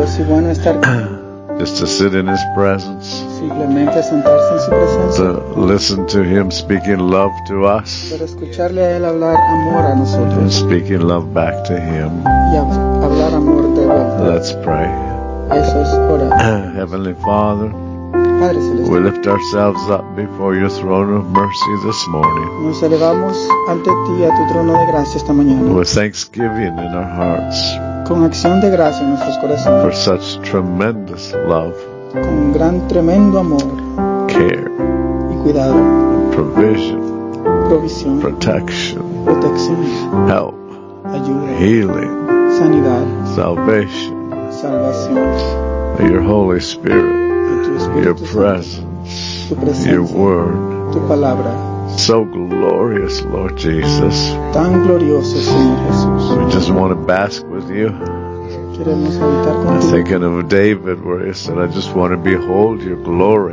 y bueno estar just to sit in His presence, simplemente sentarse en su presencia, to listen to Him speaking love to us, para escucharle a Él hablar amor a and nosotros speaking love back to Him. y hablar amor de vuelta. Let's pray. Eso es orar. Heavenly Father, Padre we Celestial, lift ourselves up before your throne of mercy this morning nos elevamos ante ti a tu trono de gracia esta mañana, with thanksgiving in our hearts con acción de gracia en nuestros for corazones, such tremendous love, con un gran, tremendo amor care, y cuidado, provision, provisión, protection, protección, help, ayuda, healing, sanidad, salvation, salvación, your Holy Spirit, tu your Espíritu Santo, presence, tu your presencia, word. tu palabra, So glorious, Lord Jesus. tan glorioso, Señor Jesús. We just want to bask with you. Queremos habitar I'm contigo, thinking of David where he said, I just want to behold your glory.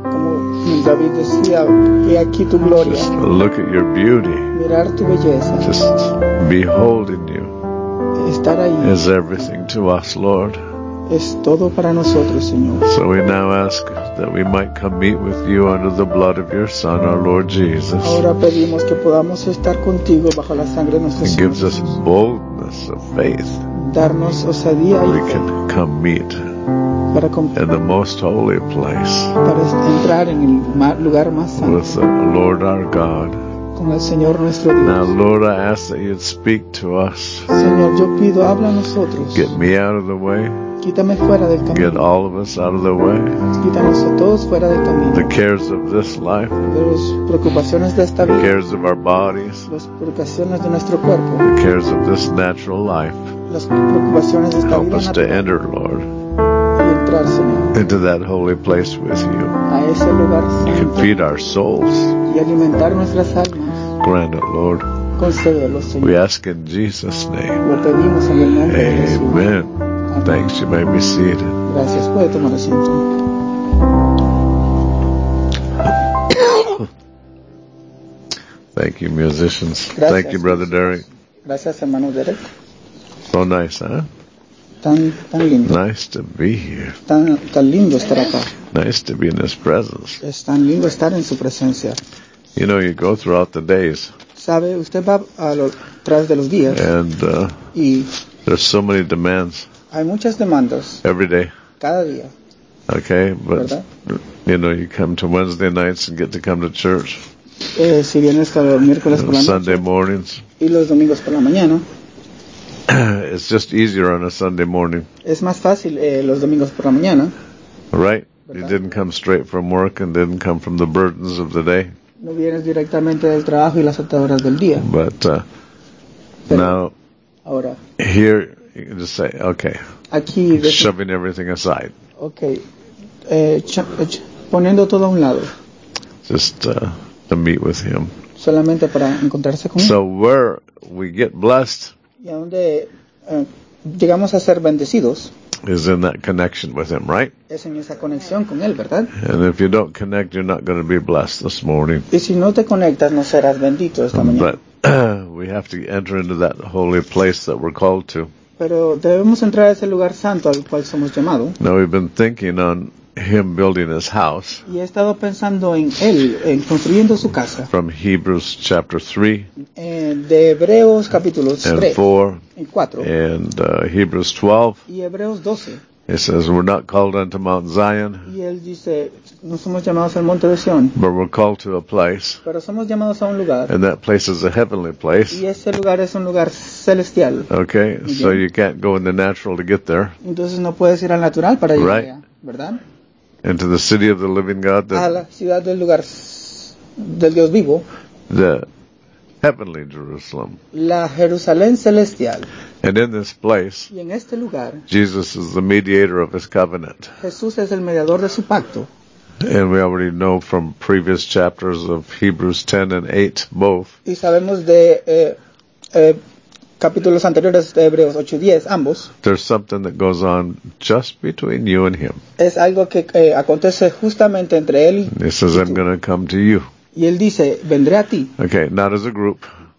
como David decía, he aquí tu gloria, Just look at your beauty. mirar tu belleza, Just beholding you estar ahí, is everything to us, Lord. es todo para nosotros, Señor. So we now ask that we might come meet with you under the blood of your Son, our Lord Jesus. Ahora pedimos que podamos estar contigo bajo la sangre de nuestro It Señor gives us Jesús. boldness of faith. Darnos osadía We y fe can come meet para, in the most holy place entrar en el lugar más with santo the Lord our God. con el Señor nuestro Now, Dios. Lord, I ask that you'd speak to us. Señor, yo pido, habla a nosotros. Get me out of the way. Quítame fuera del Get camino. all of us out of the way. Quítanos a todos fuera del camino. The cares of this life, De las preocupaciones de esta the vida, cares of our bodies, las preocupaciones de nuestro cuerpo, the cares of this natural life. las preocupaciones de esta Help vida us to natural enter, Lord, y entrar, Señor, into that holy place with you. a ese lugar You can santo feed our souls. y alimentar nuestras almas. Grant it, Lord. Concédelo, We Señor. ask in Jesus' name. Lo pedimos en el nombre de Jesús. Amen. Amén. Thanks. You may be seated. Gracias. Puede tomar asiento. Thank you, musicians. Gracias. Thank you, Brother Derek. Gracias, hermano Derek. So nice, huh? Tan lindo. Nice to be here. Tan lindo estar acá. Nice to be in His presence. Es tan lindo estar en su presencia. You know, you go throughout the days, Sabe, usted va tras de los días and y there's so many demands hay muchas demandas every day. cada día, Okay, but ¿verdad? you know, you come to Wednesday nights and get to come to church. Si vienes cada miércoles por la Sunday noche mornings. y los domingos por la mañana, It's just easier on a Sunday morning, es más fácil los domingos por la mañana. right? You ¿Verdad? didn't come straight from work and didn't come from the burdens of the day. No vienes directamente del trabajo y las ataduras del día. But Pero now, ahora, here, you can just say, okay, aquí, shoving everything aside. okay, poniendo todo a un lado, Just to meet with Him. solamente para encontrarse con él. So where we get blessed Y a donde llegamos a ser bendecidos is in that connection with Him, right? es en esa conexión con él, ¿verdad? And if you don't connect, you're not going to be blessed this morning. Y si no te conectas, no serás bendito esta mañana. But we have to enter into that holy place that we're called to. Pero debemos entrar a ese lugar santo al cual somos llamados. Now we've been thinking on Him building His house Y he estado pensando en él, en construyendo su casa. from Hebrews chapter 3 De Hebreos capítulos and 3 4 y 4 and Hebrews 12. y Hebreos 12. It says we're not called unto Mount Zion, Y él dice, no somos llamados al monte de Sión, but we're called to a place, pero somos llamados a un lugar. and that place is a heavenly place. Y ese lugar es un lugar celestial. Okay, Muy so bien. you can't go in the natural to get there. Entonces no puedes ir al natural para llegar Right. allá, ¿verdad? Into the city of the living God, A la ciudad del lugar del Dios vivo, the heavenly Jerusalem. la Jerusalén celestial. And in this place, Y en este lugar, Jesus is the mediator of His covenant. Jesús es el mediador de su pacto. And we already know from previous chapters of Hebrews 10 and 8, both, Y sabemos de capítulos anteriores de Hebreos 8 y 10, ambos, there's something that goes on just between you and Him. es algo que acontece justamente entre él He says, I'm going to come to you. y él dice, vendré a ti. Okay, not as a group,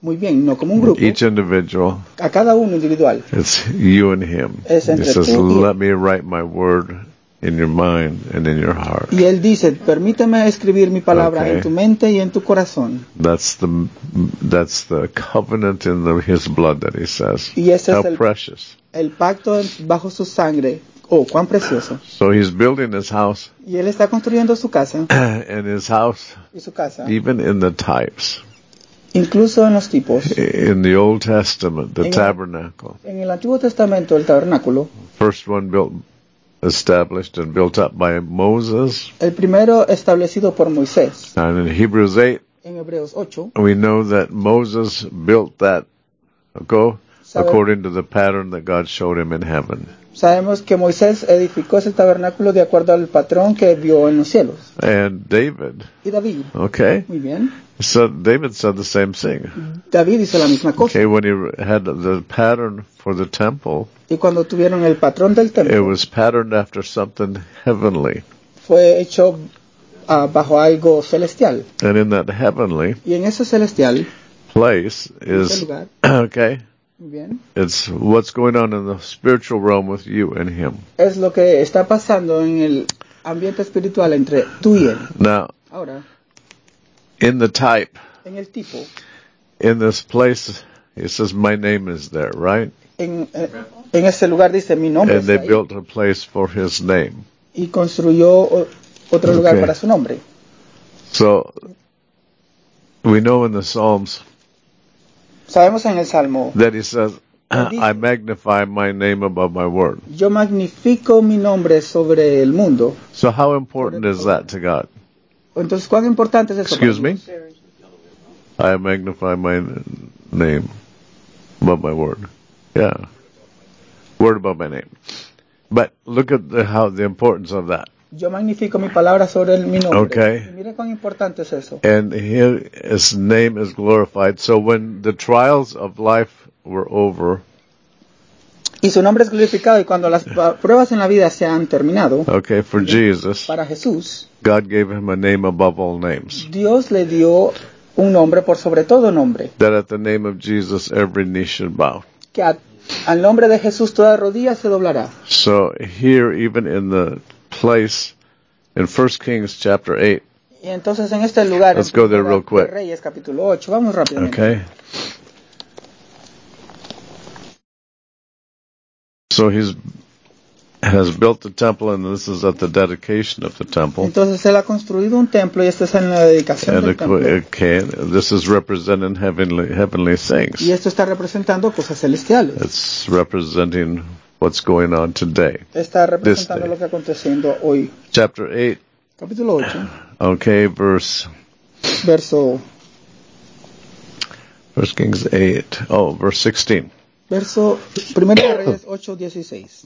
Muy bien, no como un grupo. Each individual. A cada uno individual. It's you and him. Es He entre says, tú y let me write my word in your mind and in your heart. Y él dice, permíteme escribir mi palabra en tu mente y en tu corazón. That's the covenant in his blood that he says. Y ese How es precious. el pacto bajo su sangre. Oh, cuán precioso. So he's building his house. Y él está construyendo su casa. And his house, Y su casa. even in the types. Incluso en los tipos. In the Old Testament, the tabernacle. En el Antiguo Testamento, el tabernáculo. First one established and built up by Moses. El primero establecido por Moisés. And in Hebrews 8, en Hebreos 8, we know that Moses built that according to the pattern that God showed him in heaven. Sabemos que Moisés edificó ese tabernáculo de acuerdo al patrón que vio en los cielos. And David. Y David. Okay. Muy bien. So David said the same thing. David hizo la misma cosa. Okay, when he had the pattern for the temple. Y cuando tuvieron el patrón del templo. It was patterned after something heavenly. Fue hecho bajo algo celestial. And in that heavenly. Y en ese celestial. Place is lugar, okay. Bien. It's what's going on in the spiritual realm with you and him. Es lo que está pasando en el ambiente espiritual entre tú y él. Now, ahora, in the type, en el tipo, in this place, it says, "My name is there," right? En ese lugar dice mi nombre. And they built a place for his name. Y construyó otro lugar para su nombre. So, we know in the Psalms. Sabemos en el Salmo that he says, I magnify my name above my word. Yo magnifico mi nombre sobre el mundo. So how important is that to God? Entonces, ¿cuán importante es eso? Excuse me? I magnify my name above my word. Yeah. Word above my name. But look at the importance of that. Yo magnifico mi palabra sobre mi nombre. Okay. Y mire cuán importante es eso. And his name is glorified. So when the trials of life were over. Y su nombre es glorificado y cuando las pruebas en la vida se han terminado. Okay, for Jesus. Para Jesús. God gave him a name above all names. Dios le dio un nombre por sobre todo nombre. That at the name of Jesus every knee should bow. Que al nombre de Jesús toda rodilla se doblará. So here, even in the place in 1 Kings chapter 8. Y entonces en este lugar, let's go there real quick. Reyes capítulo 8, vamos rápidamente. Okay. So has built the temple, and this is at the dedication of the temple. Entonces él ha construido un templo y esto es en la dedicación del templo. Okay, this is representing heavenly things. Y esto está representando cosas celestiales. It's representing what's going on today. Está representando lo que está aconteciendo hoy. Chapter 8. Capítulo 8. Okay, verso 1 Kings 8. Oh, verse 16. Verso 1 Reyes 8:16.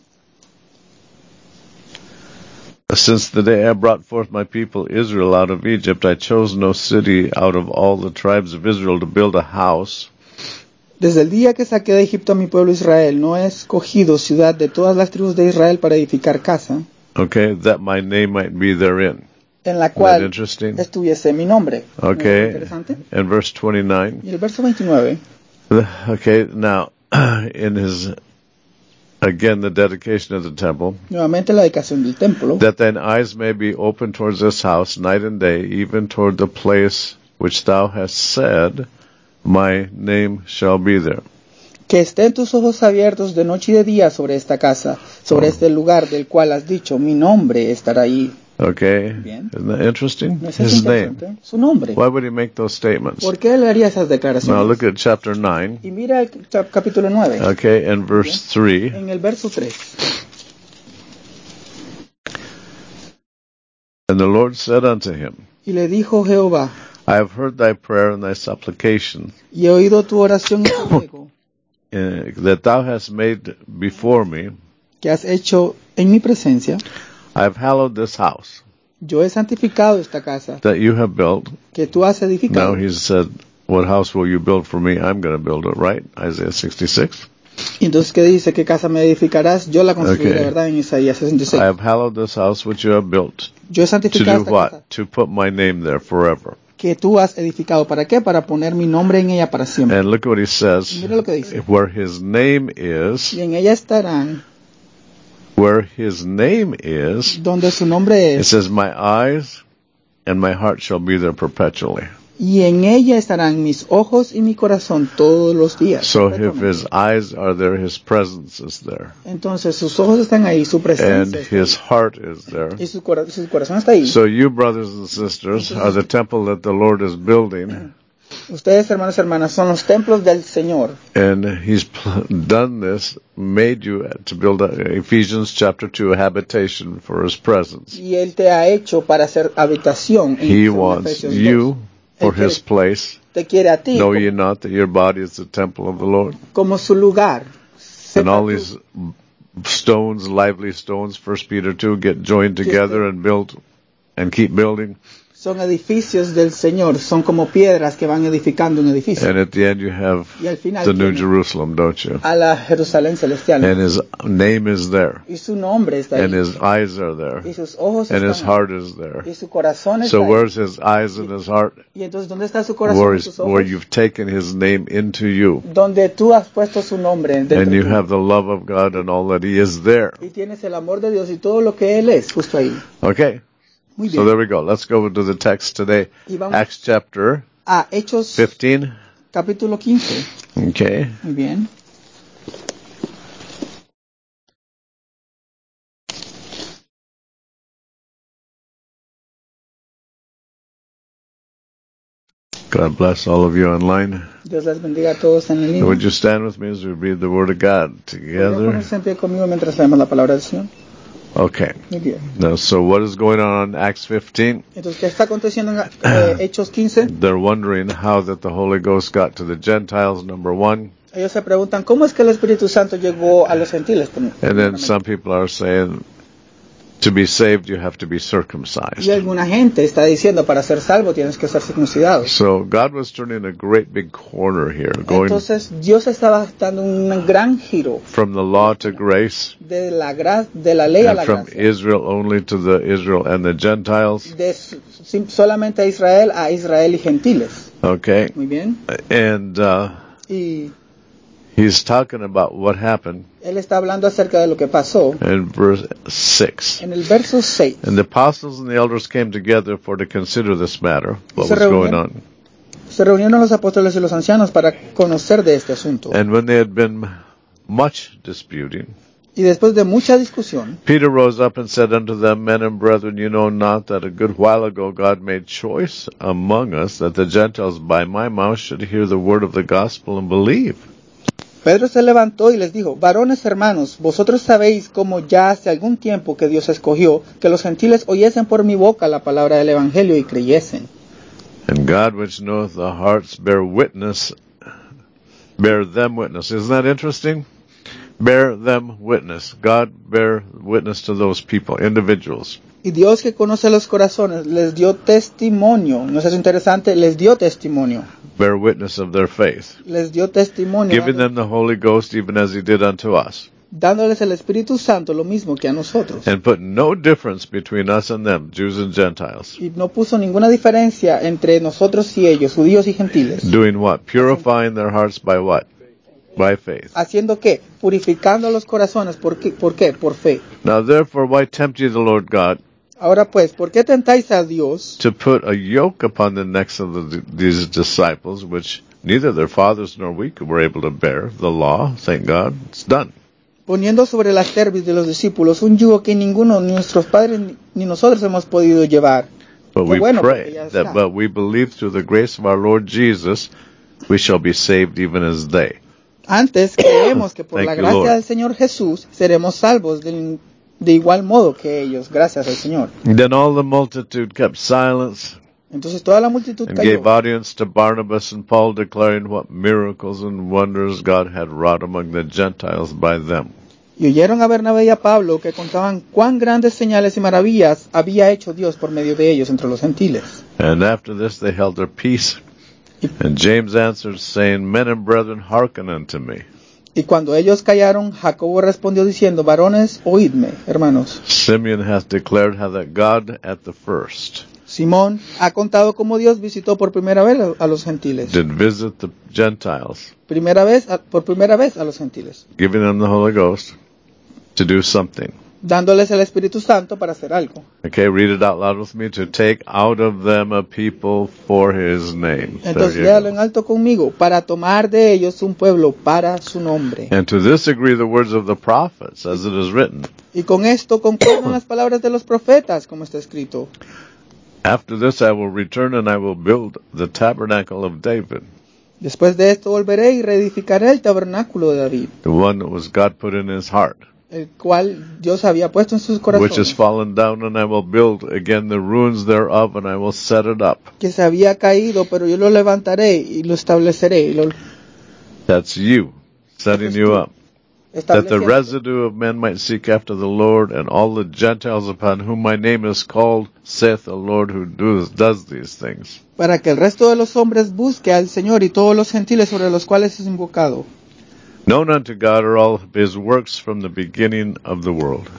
Since the day I brought forth my people Israel out of Egypt, I chose no city out of all the tribes of Israel to build a house. Desde el día que saqué de Egipto a mi pueblo Israel, no he escogido ciudad de todas las tribus de Israel para edificar casa. Okay, that my name might be therein. En la cual estuviese mi nombre. Okay, interesante. And verse 29. Y el verso 29. Okay, now, in his, again, the dedication of the temple. Nuevamente la dedicación del templo. That thine eyes may be open towards this house night and day, even toward the place which thou hast said, my name shall be there. Que estén tus ojos abiertos de noche y de día sobre esta casa, sobre este lugar del cual has dicho, mi nombre estará ahí. Okay. Bien. Isn't that interesting? ¿No es His interesante? name. Su nombre. Why would he make those statements? ¿Por qué él haría esas declaraciones? Now look at chapter 9. Y mira el capítulo 9. Okay, and verse 3. En el verso 3. And the Lord said unto him, y le dijo Jehová, I have heard thy prayer and thy supplication, y he oído tu oración y tu ruego, that thou hast made before me. Que has hecho en mi presencia. I have hallowed this house. Yo he santificado esta casa. That you have built. Que tú has edificado. Now he said, what house will you build for me? I'm going to build it, right? Isaiah 66. Y entonces, ¿qué dice? ¿Qué casa me edificarás? Yo la construiré, ¿verdad? En Isaías 66. I have hallowed this house which you have built. Yo he santificado to do esta what? casa. To put my name there forever. que tú has edificado. ¿Para qué? Para poner mi nombre en ella para siempre. And look what he says. Mira lo que dice. Where his name is, Y en ella estarán, where his name is, donde su nombre it es, says, my eyes and my heart shall be there perpetually. y en ella estarán mis ojos y mi corazón todos los días. So if his eyes are there, his presence is there. Entonces sus ojos están ahí, su And presencia está ahí, his heart is there. y su corazón está ahí. So you, brothers and sisters, are the temple that the Lord is building. Ustedes, hermanos y hermanas, son los templos del Señor. And he's done this, made you to build, Ephesians chapter 2, a habitation for his presence. Y Él te ha hecho para hacer habitación. He según wants Efesios 2. you for Él his place. te quiere a ti Know como, ye not that your body is the temple of the Lord? como su lugar. And all Sepa tú these stones, lively stones, 1 Peter 2, get joined together and built and keep building. son edificios del Señor, son como piedras que van edificando un edificio. And at the end you have Y al final the New tiene Jerusalem, don't you? a la Jerusalén celestial. And his name is there. Y su nombre está ahí. And his eyes are there. Y sus ojos And his están ahí. heart is there. Y su corazón está So ahí. where's his eyes and his heart? Y entonces, ¿dónde está su corazón y sus ojos? Where you've taken his name into you. Donde tú has puesto su nombre dentro And you tuyo. have the love of God and all that he is there. Y tienes el amor de Dios y todo lo que Él es, justo ahí. Okay. Muy So bien. there we go. Let's go to the text today. Y vamos Acts chapter a Hechos 15. capítulo 15. Okay. Muy bien. God bless all of you online. Dios les bendiga a todos en la línea. Would you stand with me as we read the Word of God ¿Podría together? ponerse en pie conmigo mientras leemos la palabra del Señor? Okay. Muy bien. Now, so what is going on in Acts 15? Entonces, ¿qué está aconteciendo en Hechos 15? They're wondering how that the Holy Ghost got to the Gentiles, number one. Ellos se preguntan, ¿cómo es que el Espíritu Santo llegó a los gentiles? And then some people are saying, to be saved, you have to be circumcised. Y alguna gente está diciendo, para ser salvo tienes que ser circuncidado. So God was turning a great big corner here, going Entonces, Dios estaba dando un gran giro from the law to grace, de la ley a and la from gracia. Israel only to the Israel and the Gentiles. De solamente a Israel y gentiles. Okay. Muy bien. And Y he's talking about what happened él está hablando acerca de lo que pasó in verse 6. en el verso 6. And the apostles and the elders came together for to consider this matter, what Se was going on. Se reunieron los apóstoles y los ancianos para conocer de este asunto. And when they had been much disputing, Y después de mucha discusión, Peter rose up and said unto them, Men and brethren, you know not that a good while ago God made choice among us that the Gentiles by my mouth should hear the word of the gospel and believe. Pedro se levantó y les dijo, varones hermanos, vosotros sabéis cómo ya hace algún tiempo que Dios escogió que los gentiles oyesen por mi boca la palabra del evangelio y creyesen. And God which knoweth the hearts bear them witness. Isn't that interesting? Bear them witness. God bear witness to those people, individuals. Y Dios que conoce los corazones les dio testimonio. ¿No es eso interesante? Les dio testimonio. Bear witness of their faith. Les dio testimonio. Giving them the Holy Ghost even as he did unto us. Dándoles el Espíritu Santo lo mismo que a nosotros. And put no difference between us and them, Jews and Gentiles. Y no puso ninguna diferencia entre nosotros y ellos, judíos y gentiles. Doing what? Purifying their hearts by what? By faith. ¿Haciendo qué? Purificando los corazones. ¿Por qué? ¿Por qué? Por fe. Now therefore, why tempt ye the Lord God Ahora pues, ¿por qué tentáis a Dios to put a yoke upon the necks of these disciples, which neither their fathers nor we were able to bear? The law, thank God, it's done. poniendo sobre la cerviz de los discípulos un yugo que ninguno, ni nuestros padres ni nosotros hemos podido llevar? But Qué we bueno, porque pray ya that, está. but we believe through the grace of our Lord Jesus, we shall be saved even as they. Antes creemos que por Thank la you, gracia Lord. del Señor Jesús seremos salvos de igual modo que ellos, gracias al Señor. Then all the multitude kept silence Entonces toda la multitud and cayó gave audience to Barnabas and Paul, declaring what miracles and wonders God had wrought among the Gentiles by them. y oyeron a Bernabé y a Pablo que contaban cuán grandes señales y maravillas había hecho Dios por medio de ellos entre los gentiles. And after this they held their peace. And James answered, saying, Men and brethren, hearken unto me. Y cuando ellos callaron, Jacobo respondió diciendo, varones, oídme, hermanos. Simeon hath declared how that God at the first Simón ha contado cómo Dios visitó por primera vez a los gentiles. Did visit the Gentiles, Por primera vez a los gentiles. giving them the Holy Ghost to do something. Dándoles el Espíritu Santo para hacer algo. Okay, read it out loud with me. To take out of them a people for His name. Entonces There you léalo go. en alto conmigo. Para tomar de ellos un pueblo para su nombre. And to this agree the words of the prophets, as it is written. Y con esto concuerdan las palabras de los profetas, como está escrito. After this I will return and I will build the tabernacle of David, Después de esto volveré y reedificaré el tabernáculo de David, the one that was God put in His heart, el cual Dios había puesto en sus which is corazones, fallen down, and I will build again the ruins thereof, and I will set it up. que se había caído, pero yo lo levantaré y lo estableceré. Y lo That's you, setting you up. That the estableceré, residue of men might seek after the Lord, and all the Gentiles upon whom my name is called, saith the Lord who does these things. para que el resto de los hombres busque al Señor y todos los gentiles sobre los cuales es invocado. Known unto God are all His works from the beginning of the world.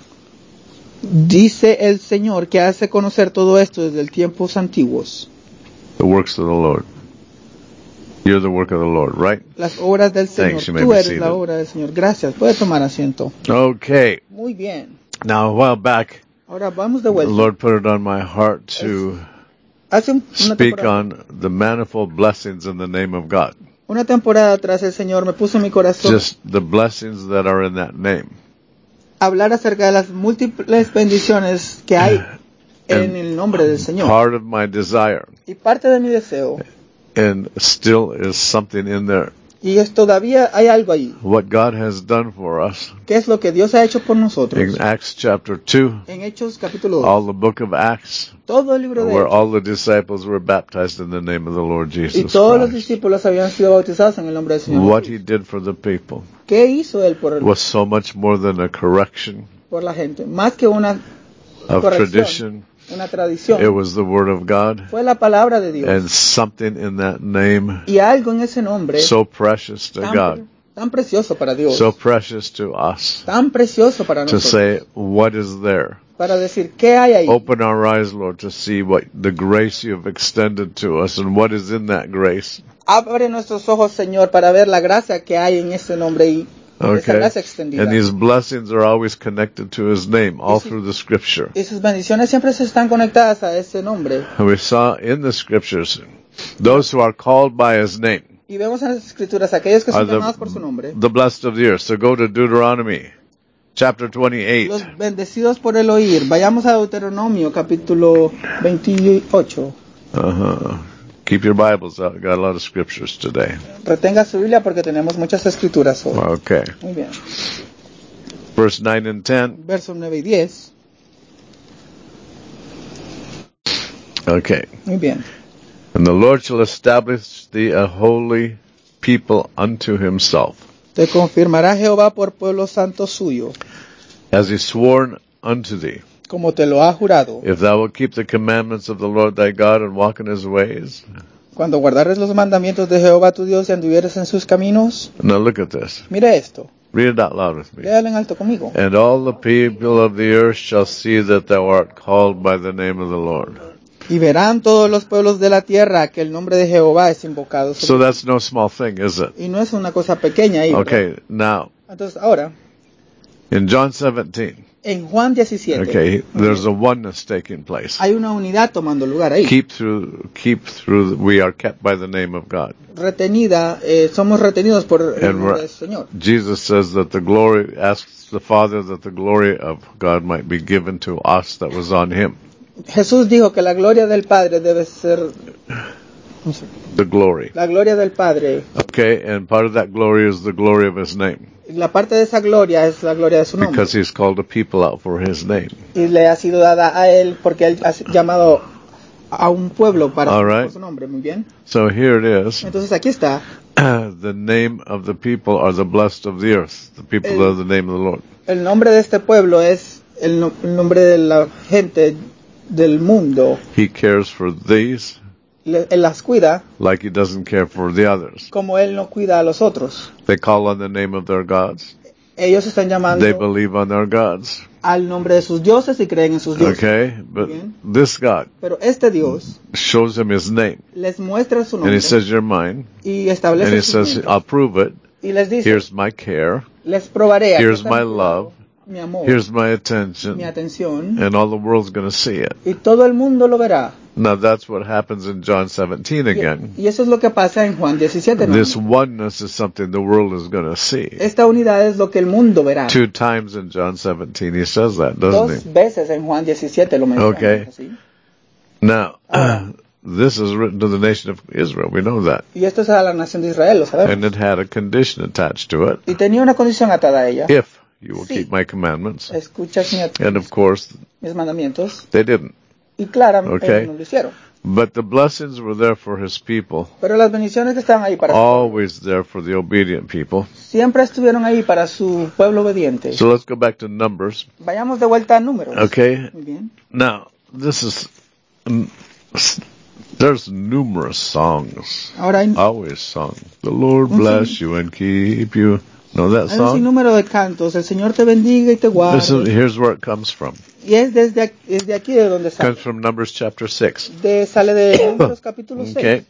Dice el Señor que hace conocer todo esto desde el tiempos antiguos. The works of the Lord. You're the work of the Lord, right? Las obras del Señor. Thanks, you may Tú be eres seated. la obra del Señor. Gracias. Puede tomar asiento. Okay. Muy bien. Now, a while back, Ahora vamos de the vuelta. Lord put it on my heart to Hace una speak temporada, on the manifold blessings in the name of God. una temporada atrás el Señor me puso en mi corazón Just the blessings that are in that name. hablar acerca de las múltiples bendiciones que hay en el nombre del Señor. Part of my desire, Y parte de mi deseo, and still is something in there, y es todavía hay algo ahí, what God has done for us. que es lo que Dios ha hecho por nosotros. In Acts chapter 2, En Hechos capítulo 2, all the book of Acts, todo el libro de where Hechos, all the disciples were baptized in the name of the Lord y Jesus todos los Christ. discípulos habían sido bautizados en el nombre del Señor. What He did for the people ¿Qué hizo Él was so much more than a correction por la gente? Más que una of corrección, tradition. una It tradición, was the Word of God, fue la palabra de Dios. and something in that name Y algo en ese nombre so precious to God, tan precioso para Dios, so precious to us, tan precioso para to nosotros, say, what is there? para decir qué hay ahí. Open our eyes, Lord, to see what the grace you have extended to us and what is in that grace. Abre nuestros ojos, Señor, para ver la gracia que hay en ese nombre y esa Okay? gracia extendida. And these blessings are always connected to His name, all through the Scripture. Y sus bendiciones siempre se están conectadas a ese nombre. And we saw in the Scriptures, those who are called by His name Y vemos en las Escrituras aquellos que are son llamados por su nombre, the blessed of the earth. So go to Deuteronomy chapter 28. los bendecidos por el oír. Vayamos a Deuteronomio capítulo 28. Keep your Bibles out. Got a lot of scriptures today. Retenga su Biblia porque tenemos muchas escrituras hoy. Okay. Muy bien. Verse 9 and 10. Versos 9 y 10. Okay. Muy bien. And the Lord shall establish thee a holy people unto Himself, Te confirmará Jehová por pueblo santo suyo, as He sworn unto thee. como te lo ha jurado. If thou wilt keep the commandments of the Lord thy God and walk in His ways. Cuando guardares los mandamientos de Jehová tu Dios y anduvieres en sus caminos. Now look at this. Mire esto. Read it out loud with me. Léalo en alto conmigo. And all the people of the earth shall see that thou art called by the name of the Lord. Y verán todos los pueblos de la tierra que el nombre de Jehová es invocado sobre So that's no small thing, is it? Y no es una cosa pequeña ahí. Okay, now, Entonces ahora, in John 17, en Juan 17, okay, there's a oneness taking place. hay una unidad tomando lugar ahí. Keep through, we are kept by the name of God. Retenida, somos retenidos por el And nombre del Señor. Jesus says that asks the Father that the glory of God might be given to us that was on Him. Jesús dijo que la gloria del Padre debe ser The glory. la gloria del Padre. Okay, and part of that glory is the glory of His name. La parte de esa gloria es la gloria de su nombre. Because He's called a people out for His name. Y le ha sido dada a Él porque Él ha llamado a un pueblo para All right. por su nombre. Muy bien. So here it is. Entonces aquí está. The name of the people are the blessed of the earth. The people of the name of the Lord. El nombre de este pueblo es el nombre de la gente del mundo. He cares for these Él las cuida like He doesn't care for the others. como Él no cuida a los otros. They call on the name of their gods. Ellos están llamando They believe on their gods. al nombre de sus dioses y creen en sus dioses. Okay? But Bien. this God Pero este Dios shows them his name. les muestra su And nombre he says, you're mine. y And establece he sus says, miembros. I'll prove it. Y les dice, Here's my care. les probaré. Aquí Here's está my mi cuidado, love. mi amor, Here's my mi attention. atención. And all the world's going to see it. Y todo el mundo lo verá. Now that's what happens in John 17 again. Y eso es lo que pasa en Juan 17. ¿no? This oneness is something the world is going to see. Esta unidad es lo que el mundo verá. 2 times in John 17 he says that, doesn't Dos he? veces en Juan 17 lo menciona. Okay. ¿Sí? Now, this is written to the nation of Israel. We know that. Y esto es a la nación de Israel, lo sabemos. And it had a condition attached to it. Y tenía una condición atada a ella. If you will Sí. keep my commandments. Escuchas And of course, mis mandamientos. they didn't. Y claramente Okay. no lo hicieron. But the blessings were there for his people. Pero las bendiciones que estaban ahí para su pueblo, Always there for the obedient people. siempre estuvieron ahí para su pueblo obediente. So let's go back to Numbers. Vayamos de vuelta a números. Okay. Muy bien. Now, this is, there's numerous songs. Ahora hay Always sung. The Lord bless you and keep you. Know that un song? sinnúmero de cantos. El Señor te bendiga y te guarde. Here's where it comes from. Y es desde aquí de donde It sale. comes from Numbers chapter 6. Sale de Números capítulo 6. Okay.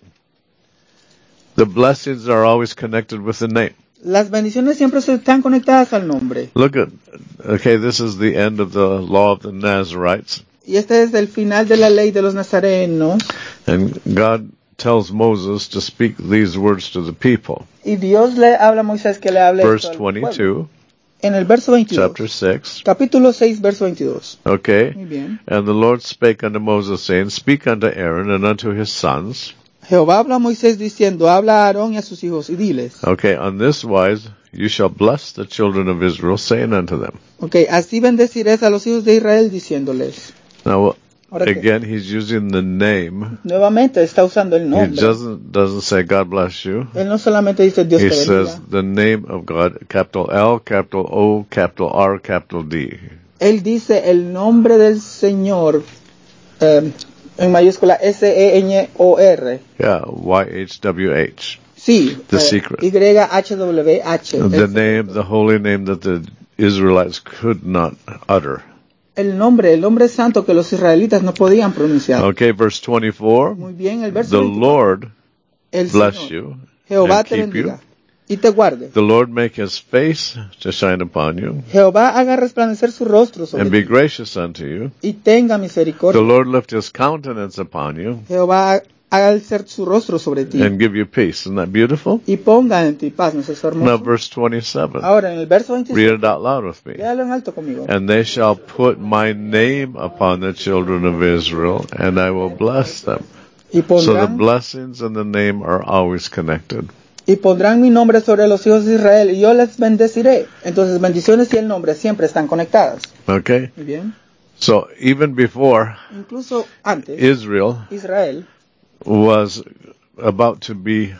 The blessings are always connected with the name. Las bendiciones siempre están conectadas al nombre. Look at, okay, this is the end of the law of the Nazarites. Y este es el final de la ley de los nazarenos. And God tells Moses to speak these words to the people. Y Dios le habla a Moisés que le hable Verse esto al pueblo. 22, En el verso 22. chapter 6. Capítulo 6, verso 22. Okay. Muy bien. And the Lord spake unto Moses, saying, Speak unto Aaron and unto his sons. Jehová habla a Moisés diciendo, habla a Aarón y a sus hijos y diles. Okay, on this wise you shall bless the children of Israel, saying unto them. Okay, así bendecirás a los hijos de Israel diciéndoles. Now, Ahora que again, he's using the name. nuevamente está usando el He nombre. doesn't say God bless you. Él no solamente dice Dios He te says bendiga. the name of God, capital L, capital O, capital R, capital D. Él dice el nombre del Señor en mayúscula S-E-N-O-R. Yeah, YHWH. Sí, The secret. Y-H-W-H. The name, the holy name that the Israelites could not utter. El nombre santo que los israelitas no podían pronunciar. Okay, verse 24. Muy bien, el verso The 24. Lord El bless Señor, you Jehová and te keep you. bendiga y te guarde. The Lord make his face to shine upon you Jehová haga resplandecer su rostro sobre and be ti gracious unto you. y tenga The misericordia. Lord lift his countenance upon you Jehová haga alzar su rostro sobre ti and give you peace. Isn't that beautiful? y ponga en ti paz. ¿No es eso Now hermoso? verse 27. Ahora, en el verso Read 27, it out loud with me. léalo en alto conmigo. And they shall put my name upon the children of Israel, and I will bless them. Y So the pondrán, blessings and the name are always connected. y pondrán mi nombre sobre los hijos de Israel y yo les bendeciré. Entonces, bendiciones y el nombre siempre están conectadas. Okay? Muy bien. So even before Incluso antes, Israel Israel was about to be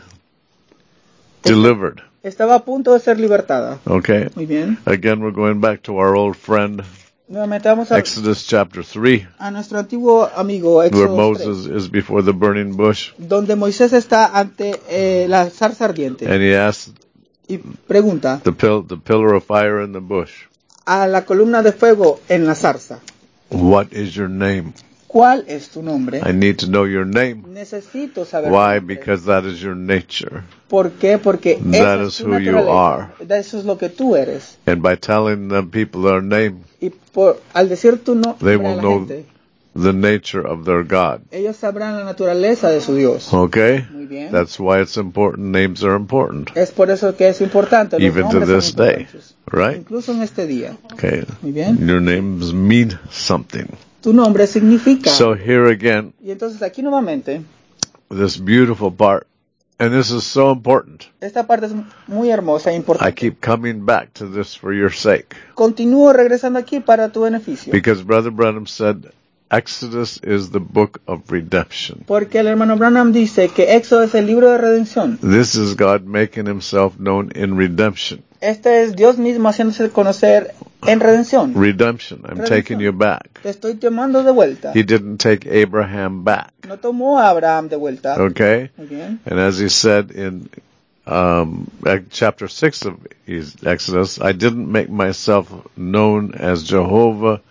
delivered. estaba a punto de ser libertada. Okay? Muy bien. Again, we're going back to our old friend, Nuevamente vamos a Exodus chapter 3, nuestro antiguo amigo where Éxodo 3, Moses is before the burning bush, donde Moisés está ante la zarza ardiente and he asks y pregunta the pillar of fire in the bush, a la columna de fuego en la zarza, what is your name? ¿cuál es tu nombre? I need to know your name. Necesito saber Why? tu nombre. Because that is your nature. ¿Por qué? Porque That esa is es tu who you naturaleza. Eso es lo que tú eres. And by telling the people their name, Y al decir tu nombre They a will la know gente, the nature of their God. ellos sabrán la naturaleza de su Dios. Okay? Muy bien. That's why it's important. Names are important. Es por eso que es importante. Los Even to nombres this son day. importantes. Right? Incluso en este día. Okay. Muy bien. Your names mean something. Tu nombre significa. So here again, Y entonces aquí nuevamente, this beautiful part, and this is so important. esta parte es muy hermosa e I importante. keep coming back to this for your sake. Continúo regresando aquí para tu beneficio. Because Brother Branham said, Exodus is the book of redemption. Porque el hermano Branham dice que Éxodo es el libro de redención. This is God making himself known in redemption. Este es Dios mismo haciéndose conocer en redención. Redemption. I'm taking you back. Te estoy tomando de vuelta. He didn't take Abraham back. No tomó a Abraham de vuelta. Okay? Muy bien. And as he said in chapter 6 of Exodus, I didn't make myself known as Jehovah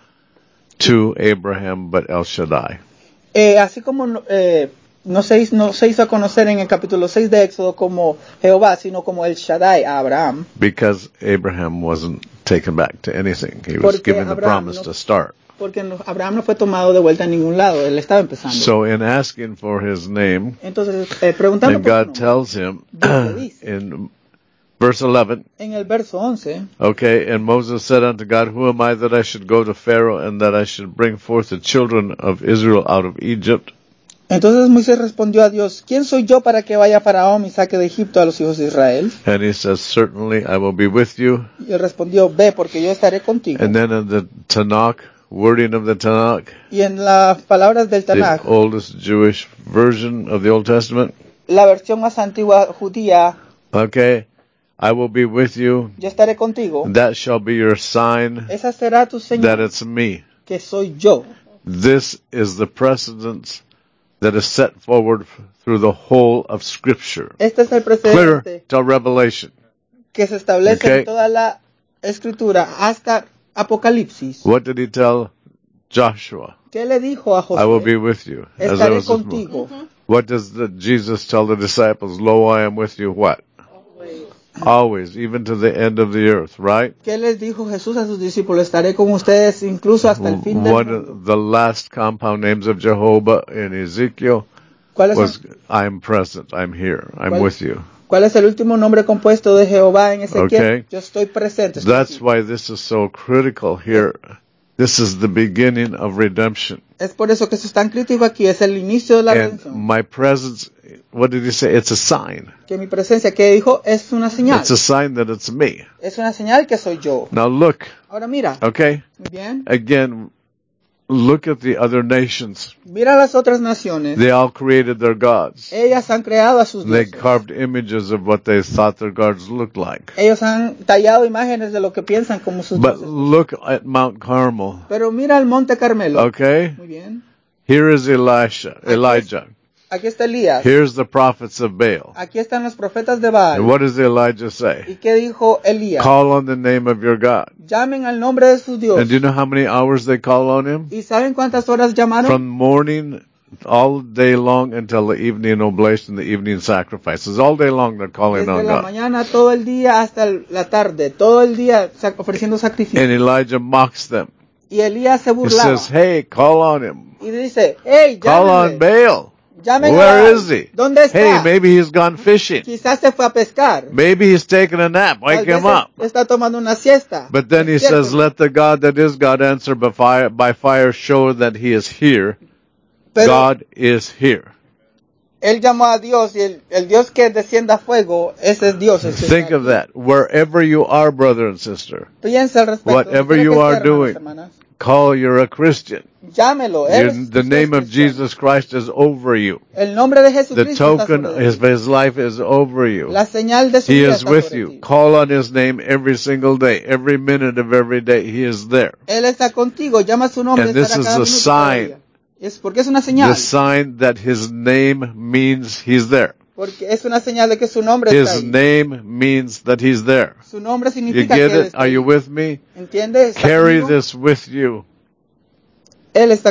to Abraham, but El Shaddai. Así como no se hizo a conocer en el capítulo 6 de Éxodo como Jehová, sino como El Shaddai a Abraham. Because Abraham wasn't taken back to anything. He was given the promise to start. Porque Abraham no fue tomado de vuelta a ningún lado, él estaba empezando. So in asking for his name, entonces preguntando and God tells him in verse 11, en el verso 11, okay, and Moses said unto God, who am I that I should go to Pharaoh and that I should bring forth the children of Israel out of Egypt? Entonces Moisés respondió a Dios, ¿quién soy yo para que vaya a Faraón y saque de Egipto a los hijos de Israel? And he says, certainly I will be with you. Y él respondió, ve, porque yo estaré contigo. And then in the Tanakh, wording of the Tanakh, y en las palabras del Tanakh, the oldest Jewish version of the Old Testament, la versión más antigua judía, okay, I will be with you. Yo estaré contigo. That shall be your sign. Esa será tu señal. That it's me. Que soy yo. This is the precedence that is set forward through the whole of Scripture. Este es el precedente clear till Revelation. Que se establece en toda la Escritura hasta Apocalipsis. What did he tell Joshua? ¿Qué le dijo a Josué? I will be with you. Estaré contigo. What does Jesus tell the disciples? Lo, I am with you. What? Always, even to the end of the earth, right? ¿Qué les dijo Jesús a sus discípulos? Estaré con ustedes incluso hasta el fin del mundo. One of the last compound names of Jehovah in Ezekiel was, I'm present, I'm here, I'm with you. ¿Cuál es el último nombre compuesto de Jehová en Ezequiel? Okay. Yo estoy presente. That's why this is so critical here. This is the beginning of redemption. Es por eso que eso es tan crítico aquí, es el inicio de la redención. My presence, what did he say? It's a sign. Que mi presencia, que dijo, es una señal. It's a sign that it's me. Es una señal que soy yo. Now look. Ahora mira. Okay. Muy bien. Again, look at the other nations. Mira las otras naciones. They all created their gods. Ellas han creado a sus dioses. They carved images of what they thought their gods looked like. Ellos han tallado imágenes de lo que piensan como sus But dioses. look at Mount Carmel. Pero mira el Monte Carmelo. Okay. Muy bien. Here is Elijah. Aquí está Elías. Here's the prophets of Baal. Aquí están los profetas de Baal. And what does Elijah say? ¿Y qué dijo Elías? Call on the name of your God. Llamen al nombre de su Dios. And do you know how many hours they call on him? ¿Y saben cuántas horas llamaron? From morning all day long until the evening oblation, the evening sacrifices. All day long they're calling Desde on la God. mañana todo el día hasta la tarde, todo el día ofreciendo sacrificios. And Elijah mocks them. Y Elías se He burlaba. says, hey, call on him. Y dice, hey, Call on Baal. Where is he? ¿Dónde está? Hey, maybe he's gone fishing. Quizás se fue a pescar. Maybe he's taking a nap. Wake him up. Está tomando una siesta. But then he says, let the God that is God answer by fire show that he is here. Pero God is here. Él llamó a Dios y el Dios que descienda fuego, ese es Dios. Think of that. Wherever you are, brother and sister, Piensa al respecto. whatever you are doing, call you're a Christian. Llámelo. The name of Jesus Christ is over you. El nombre de Jesucristo the token of his life is over you. La señal de su He vida is with you. Call on his name every single day. Every minute of every day, he is there. Él está contigo. Llama su nombre. And this is a sign. Es porque es una señal. The sign that his name means he's there. Porque es una señal de que su nombre está ahí. His name means that he's there. Su nombre You significa get que él it? está Are ahí. you with me? ¿Entiendes? Carry this with you. Él está.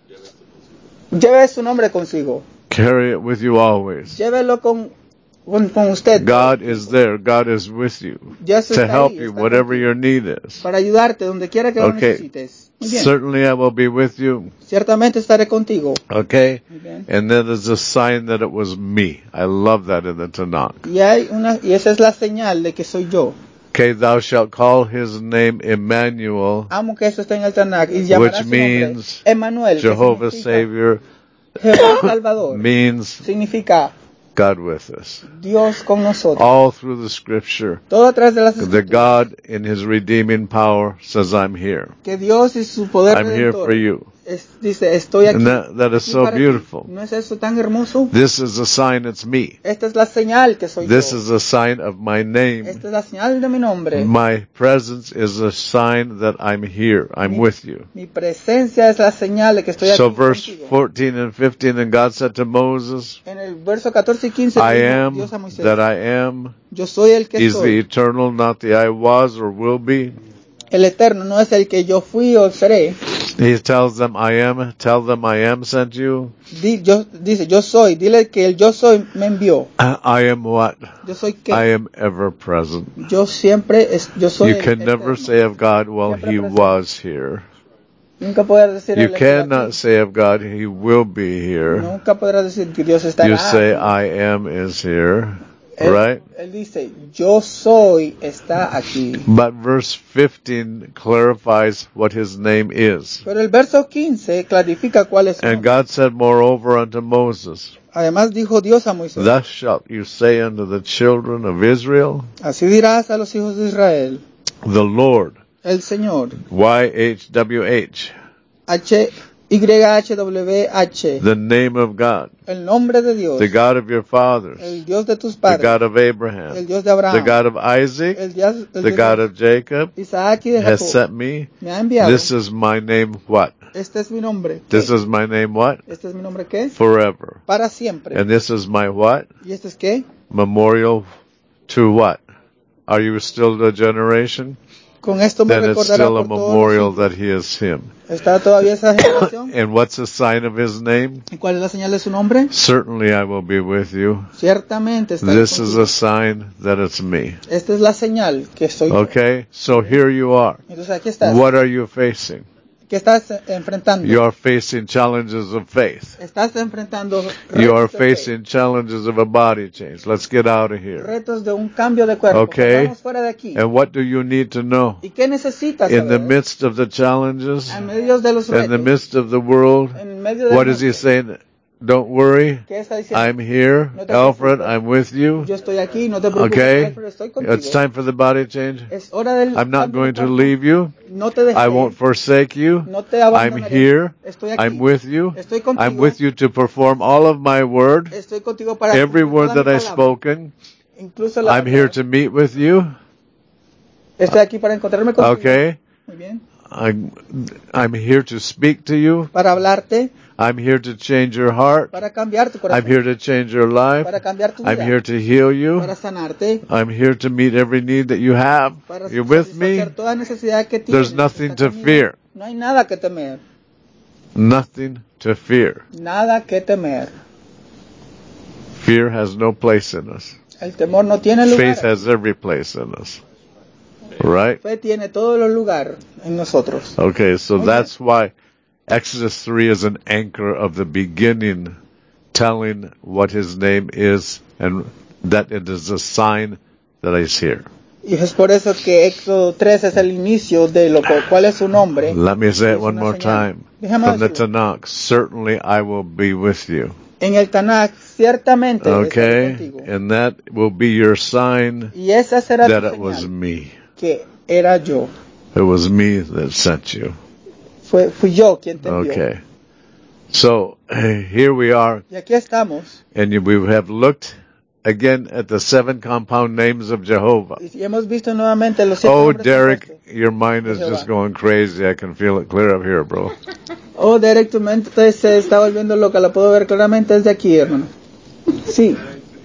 Lleve su nombre consigo. Carry it with you always. Llévelo con usted. God is there. God is with you Dios to está help ahí, you, está whatever contigo. your need is. Para ayudarte donde quiera que lo Okay. necesites. Muy bien. Certainly I will be with you. Ciertamente estaré contigo. Okay? Muy bien. And then there's a sign that it was me. I love that in the Tanakh. Y esa es la señal de que soy yo. Okay, thou shalt call his name Emmanuel, Amo que eso esté en el Tanakh. Y llamará which su nombre means Emmanuel, que Jehovah significa Savior, Jehová Salvador. means Significa God with us. Dios con nosotros. All through the scripture, Todo atrás de las the escrituras. God in his redeeming power says, I'm here. Que Dios y su poder I'm here redentor for you. Dice, estoy aquí. And that is aquí so para ti. beautiful. ¿No es eso tan hermoso? This is a sign it's me. Esta es la señal que soy This yo. is a sign of my name. Esta es la señal de mi nombre. My presence is a sign that I'm here. I'm with you. Mi presencia es la señal de que estoy aquí So verse contigo. 14 and 15, and God said to Moses, En el verso 14 y 15 I dijo am Dios a Moisés, that I am. yo soy el que He's the soy. eternal, not the I was or will be. El eterno no es el que yo fui o seré. He tells them, I am. Tell them I am sent you. Dice, yo soy. Dile que el yo soy me envió. I am what? Yo soy que. I am ever present. Yo soy You el can never eterno. say of God, well, Siempre he presente. was here. Nunca podrás decir You él está cannot aquí. say of God, he will be here. Nunca podrás decir que Dios está You say, aquí. I am is here. Él, Right? él dice, yo soy está aquí. But verse 15 clarifies what his name is. Pero el verso 15 clarifica cuál es su And nombre. God said moreover unto Moses, Además dijo Dios a Moisés, thus shalt you say unto the children of Israel, así dirás a los hijos de Israel, the Lord, el Señor, YHWH, YHWH, the name of God, el nombre de Dios, the God of your fathers, el Dios de tus the padres, God of Abraham, el Dios de Abraham, the God of Isaac, el Dios the God of Jacob, Isaac y de has Jacob, sent me. me ha enviado. This is my name what? Este es mi nombre. This ¿Qué? is my name what? Este es mi nombre ¿qué? Forever. Para siempre. And this is my what? ¿Y este es qué? Memorial to what? Are you still the generation? Con esto me Then it's recordará still a por todos memorial los that siglos. he is him. ¿Está todavía esa generación? And what's the sign of his name? ¿Y cuál es la señal de su nombre? Certainly I will be with you. Ciertamente está This is contigo. a sign that it's me. Esta es la señal que soy yo. Okay? So here you are. Entonces aquí estás. What are you facing? ¿Qué estás enfrentando? You are facing challenges of faith. Estás enfrentando You are retos de fe, facing challenges of a body change. Let's get out of here. retos de un cambio de cuerpo. Okay. Vamos fuera de aquí. And what do you need to know? ¿Y qué necesitas In the saber? midst of the challenges, En medio de los in the retos, midst of the world, en medio del what is he mundo, saying? Don't worry. ¿qué está diciendo? I'm here. No te Alfred, preocupes. I'm with you. Yo estoy aquí, no te preocupes, Okay? Alfred, estoy contigo. It's time for the body change. Es hora del I'm not cambio going de to cuerpo. leave you. No te dejaré. I won't forsake you. No te I'm abandonaré. here. Estoy aquí. I'm with you. Estoy contigo. I'm with you to perform all of my word. Estoy contigo para Every cumplir word toda that mi I've palabra. spoken. Incluso la I'm here to meet with you. Estoy aquí para encontrarme contigo. Okay? Muy bien. I'm here to speak to you. Para hablarte, I'm here to change your heart. para cambiar tu corazón. I'm here to change your life. Para cambiar tu vida. I'm here to heal you. Para sanarte. I'm here to meet every need that you have. Para You with me? satisfacer toda necesidad que tienes. There's nothing Está to conmigo. fear. No hay nada que temer. Nothing to fear. Nada que temer. Fear has no place in us. El temor no tiene lugar. Faith has every place in us. Right? Fe tiene todos los lugares en nosotros. Okay, so Okay. that's why Exodus 3 is an anchor of the beginning, telling what his name is and that it is a sign that he's here. Y es por eso que Éxodo 3 es el inicio de lo cuál es su nombre. Let me say Es it one una more señal. time. Déjame From the decirlo. Tanakh, certainly I will be with you. En el Tanakh, ciertamente estaré Okay? contigo. And that will be your sign Y esa será that tu it was señal, me. que era yo. It was me that sent you. Fui yo quien te envió. Okay. So, here we are, Y aquí estamos. and we have looked again at the 7 compound names of Jehovah. Y hemos visto nuevamente los 7 Oh, nombres Derek, compuestos. your mind is just going crazy. I can feel it clear up here, bro. Oh, Derek, tu mente se está volviendo loca. La puedo ver claramente desde aquí, hermano. Sí.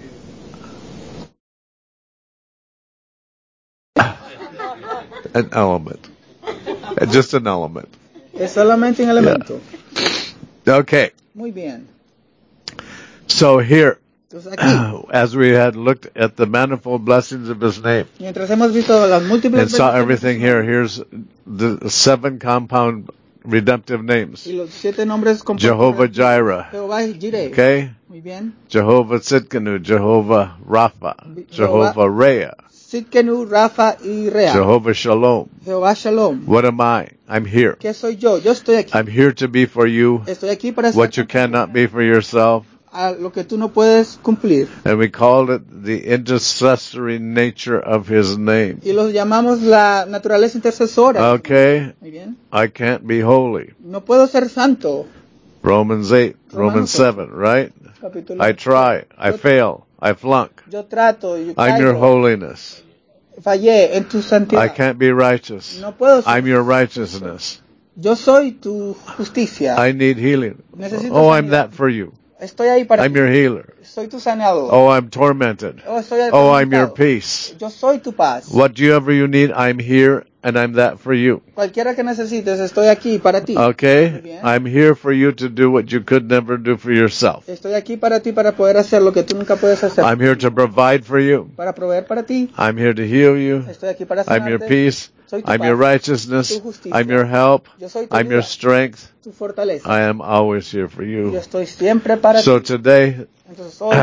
An element. Just an element. Es solamente un elemento. Okay. Muy bien. So here, Entonces aquí, as we had looked at the manifold blessings of his name mientras hemos visto las múltiples and saw bendiciones everything de su here, nombre, here's the 7 compound redemptive names. y los 7 nombres compuestos. Jehovah Jireh. Jehová Jireh. Okay? Muy bien. Jehovah Tzidkenu, Jehovah Rapha, Jehovah Rea, Sitkenu, Rafa y Rea. Jehovah Shalom. Jehová Shalom. What am I? I'm here. ¿Qué soy yo? Yo estoy aquí. I'm here to be for you Estoy aquí para what ser you cannot be for yourself. a lo que tú no puedes cumplir. And we called it the intercessory nature of his name. Y los llamamos la naturaleza intercesora. Okay, Muy bien. I can't be holy. No puedo ser santo. Romans 8, Romans 7, right? Capítulo. I try, I fail, I flunk. Yo trato, yo I'm your caigo, holiness. fallé en tu santidad. I can't be righteous. No puedo ser. I'm your righteousness. Yo soy tu justicia. I need healing. Necesito Oh, I'm sanidad. that for you. Estoy ahí para I'm ti. your healer. Soy tu sanador. Oh, I'm tormented. Estoy Oh, I'm your atormentado. peace. Yo soy tu paz. Whatever you need, I'm here and I'm that for you. Cualquiera que necesites, estoy aquí para ti. Muy Okay? bien. I'm here for you to do what you could never do for yourself. Estoy aquí para ti para poder hacer lo que tú nunca puedes hacer. I'm here to provide for you. Para proveer para ti. I'm here to heal you. Estoy aquí para I'm your sanarte. peace. Soy tu I'm paz, your righteousness. tu justicia. I'm your help. Yo soy tu I'm your ayuda, strength. tu fortaleza. I am always here for Yo you. estoy siempre para So ti. today, Entonces hoy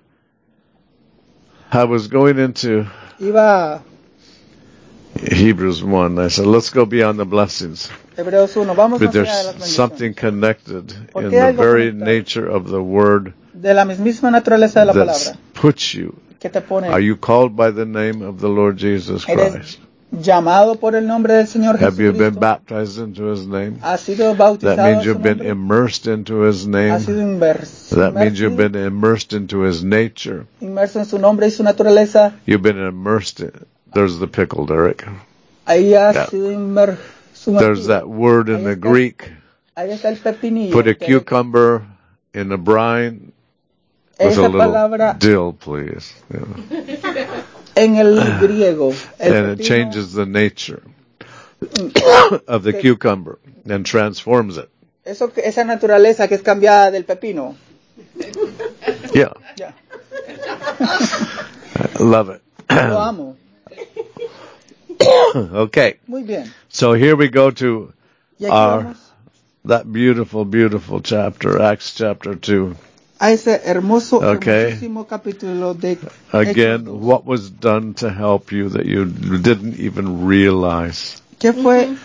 I was going into iba a Hebrews 1. I said, let's go beyond the blessings. Hebreos 1. Vamos But más allá de las there's bendiciones. something connected ¿Por in qué the algo very conectado? nature of the word De la misma naturaleza de la that palabra. puts you. Que te pone. Are you called by the name of the Lord Jesus Eres Christ? llamado por el nombre del Señor Have you been Jesucristo. baptized into his name? Has sido bautizado That means en su you've been nombre. immersed into his Has name. sido That means you've been immersed into his nature. inmerso en su nombre y su naturaleza. You've been immersed in. There's the pickle, Derek. Ahí has Yeah. sido inmerso. There's that word in the Greek. Ahí está el pepinillo. Put a que- cucumber in a brine with a Esa little palabra dill, please. Yeah. en el griego. El And it pepino, changes the nature of the cucumber and transforms it. esa naturaleza que es cambiada del pepino. Yeah, Ya, I love it. lo amo. Okay, Muy bien. so here we go to Y aquí vamos that beautiful, beautiful chapter, Acts chapter 2. a ese hermoso, Okay. hermosísimo capítulo de Again, Hechos 2. what was done to help you that you didn't even realize? ¿Qué fue,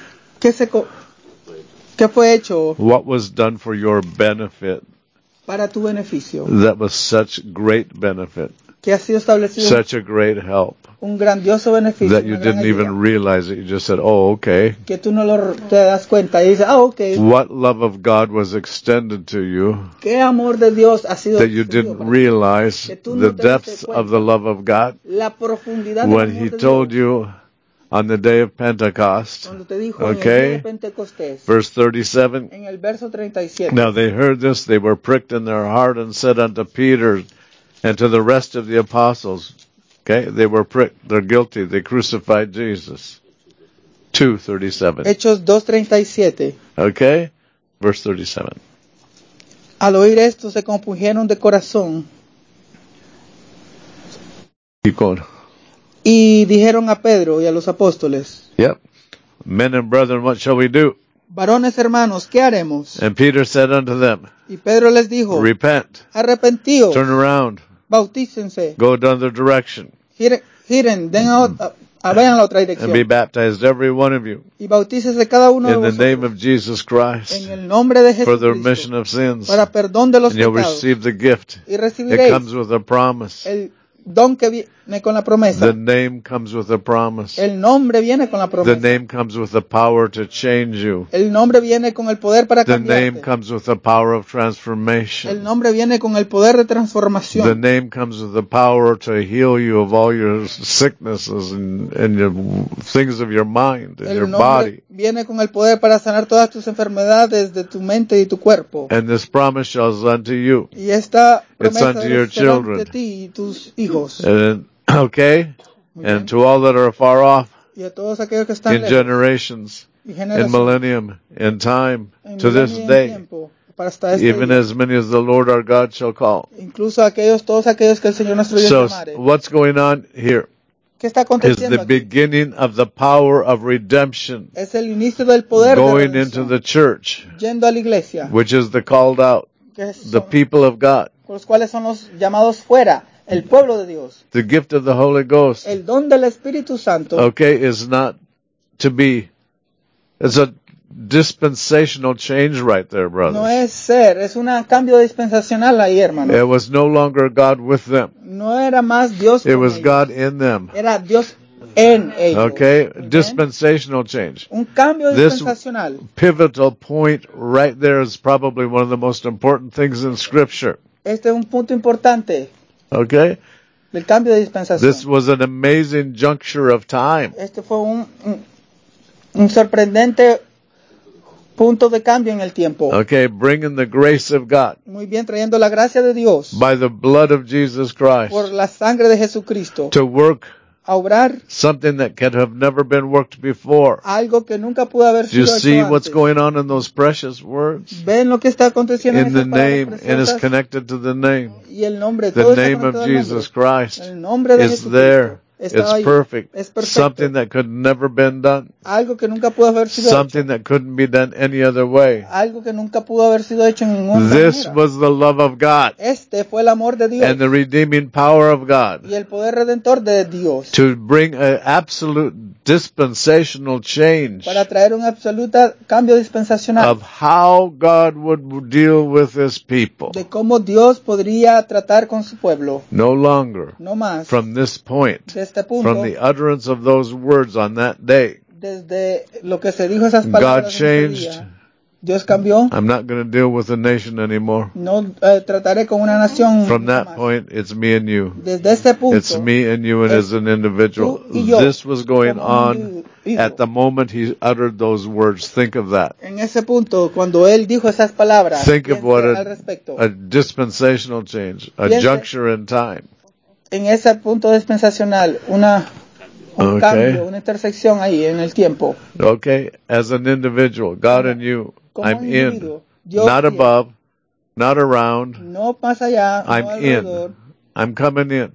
qué fue hecho What was done for your benefit para tu beneficio? that was such great benefit, Que ha sido establecido such a great help un grandioso beneficio, that you una gran didn't even ayuda, realize it. You just said, oh, okay. que tú no te das cuenta y dices, ok, What love of God was extended to you qué amor de Dios ha sido that you extendido didn't para ti. realize Que tú no the te diste depths cuenta. of the love of God La profundidad del when amor He de told Dios, you on the day of Pentecost, cuando te dijo en el día okay, de Pentecostés, verse 37. en el verso 37, Now they heard this, they were pricked in their heart and said unto Peter and to the rest of the apostles, okay, they were pricked, they're guilty, they crucified Jesus. 2:37. Hechos 2:37. Okay, verse 37. Al oír esto se compungieron de corazón Keep going. y dijeron a Pedro y a los apóstoles, Yep. Men and brethren, what shall we do? varones hermanos, ¿qué haremos? And Peter said unto them, Y Pedro les dijo, repent, arrepentíos, turn around, bautícense, go another direction, giren, vayan a la otra and be dirección baptized every one of you y bautícese cada uno de in the name vosotros of Jesus Christ en el nombre de for the Jesucristo remission of sins, para perdón de los and you'll pecados receive the gift. y It recibiréis comes with a promise. el don que viene con la promesa. The name comes with a promise. El nombre viene con la The promesa. name comes with the power to change you. El nombre viene con el poder para The name cambiarte. comes with the power of El transformation. nombre viene con el poder de The transformación. name comes with the power to heal you of all your sicknesses and your things of your mind and your El body. nombre viene con el poder para sanar todas tus enfermedades de tu mente y tu cuerpo. And this promise shall is unto you. Y esta It's promesa unto your será children. ante ti y tus hijos. And, okay? Muy bien. And to all that are afar off Y a todos aquellos que están in lejos generations, y in generaciones, millennium, in time, en to this milenio y en day, tiempo, para hasta este even día. as many as the Lord our God shall call. Incluso todos aquellos que el Señor nuestro Dios So, llamare. what's going on here ¿Qué está is aconteciendo the aquí? beginning of the power of redemption Es el inicio del poder de going redención, into the church, yendo a la iglesia, which is the called out, que the son, people of God, los cuales son los llamados fuera, el pueblo de Dios. the gift of the Holy Ghost. El don del Espíritu Santo Okay, is not to be, it's dispensational change right there, No brothers. es ser, es un cambio dispensacional ahí, hermano. It was no longer God with them. No era más Dios It con was ellos. God in them. Era Dios en ellos. Okay? ¿Ven? Dispensational change. Un cambio This dispensacional. pivotal point right there is probably one of the most important things in Scripture. Este es un punto importante Okay? del cambio de dispensación. This was an amazing juncture of time. Este fue un sorprendente punto de cambio en el tiempo. Okay? Bringing the grace of God Muy bien, trayendo la gracia de Dios by the blood of Jesus Christ por la sangre de Jesucristo to work a obrar something that could have never been worked before. algo que nunca pudo haber Do you sido see hecho what's antes. going on in those precious words? Ven lo que está aconteciendo In en the esas palabras name, and is preciosas connected to the name. y el nombre, The todo está name of conectado al nombre. Jesus Christ El nombre de is Jesucristo there. está It's ahí. perfect. Es perfecto. Something that could never been done. Algo que nunca pudo haber sido Something hecho. that couldn't be done any other way. Algo que nunca pudo haber sido hecho en ninguna otra This manera. was the love of God Este fue el amor de Dios and the redeeming power of God y el poder redentor de Dios to bring an absolute dispensational change para traer un absoluto cambio dispensacional of how God would deal with His people. de cómo Dios podría tratar con su pueblo. No longer No más from this point, de este punto, from the utterance of those words on that day, desde lo que se dijo esas God palabras en ese changed. día, Dios cambió. I'm not going to deal with a nation anymore. No trataré con una nación From that más. point, it's me and you. Desde este punto, It's me and you and as an individual. tú y yo, This was going como un on individuo. at the moment he uttered those words. Think of that. En ese punto, cuando él dijo esas palabras, Think of piense what al respecto. a dispensational change, a Piense- juncture in time. En ese punto dispensacional, un Okay. cambio, una intersección ahí en el tiempo. Okay? As an individual, God and you, Como I'm un in. individuo, Dios Not y él. above, not around. No más allá, no I'm alrededor, in. I'm coming in.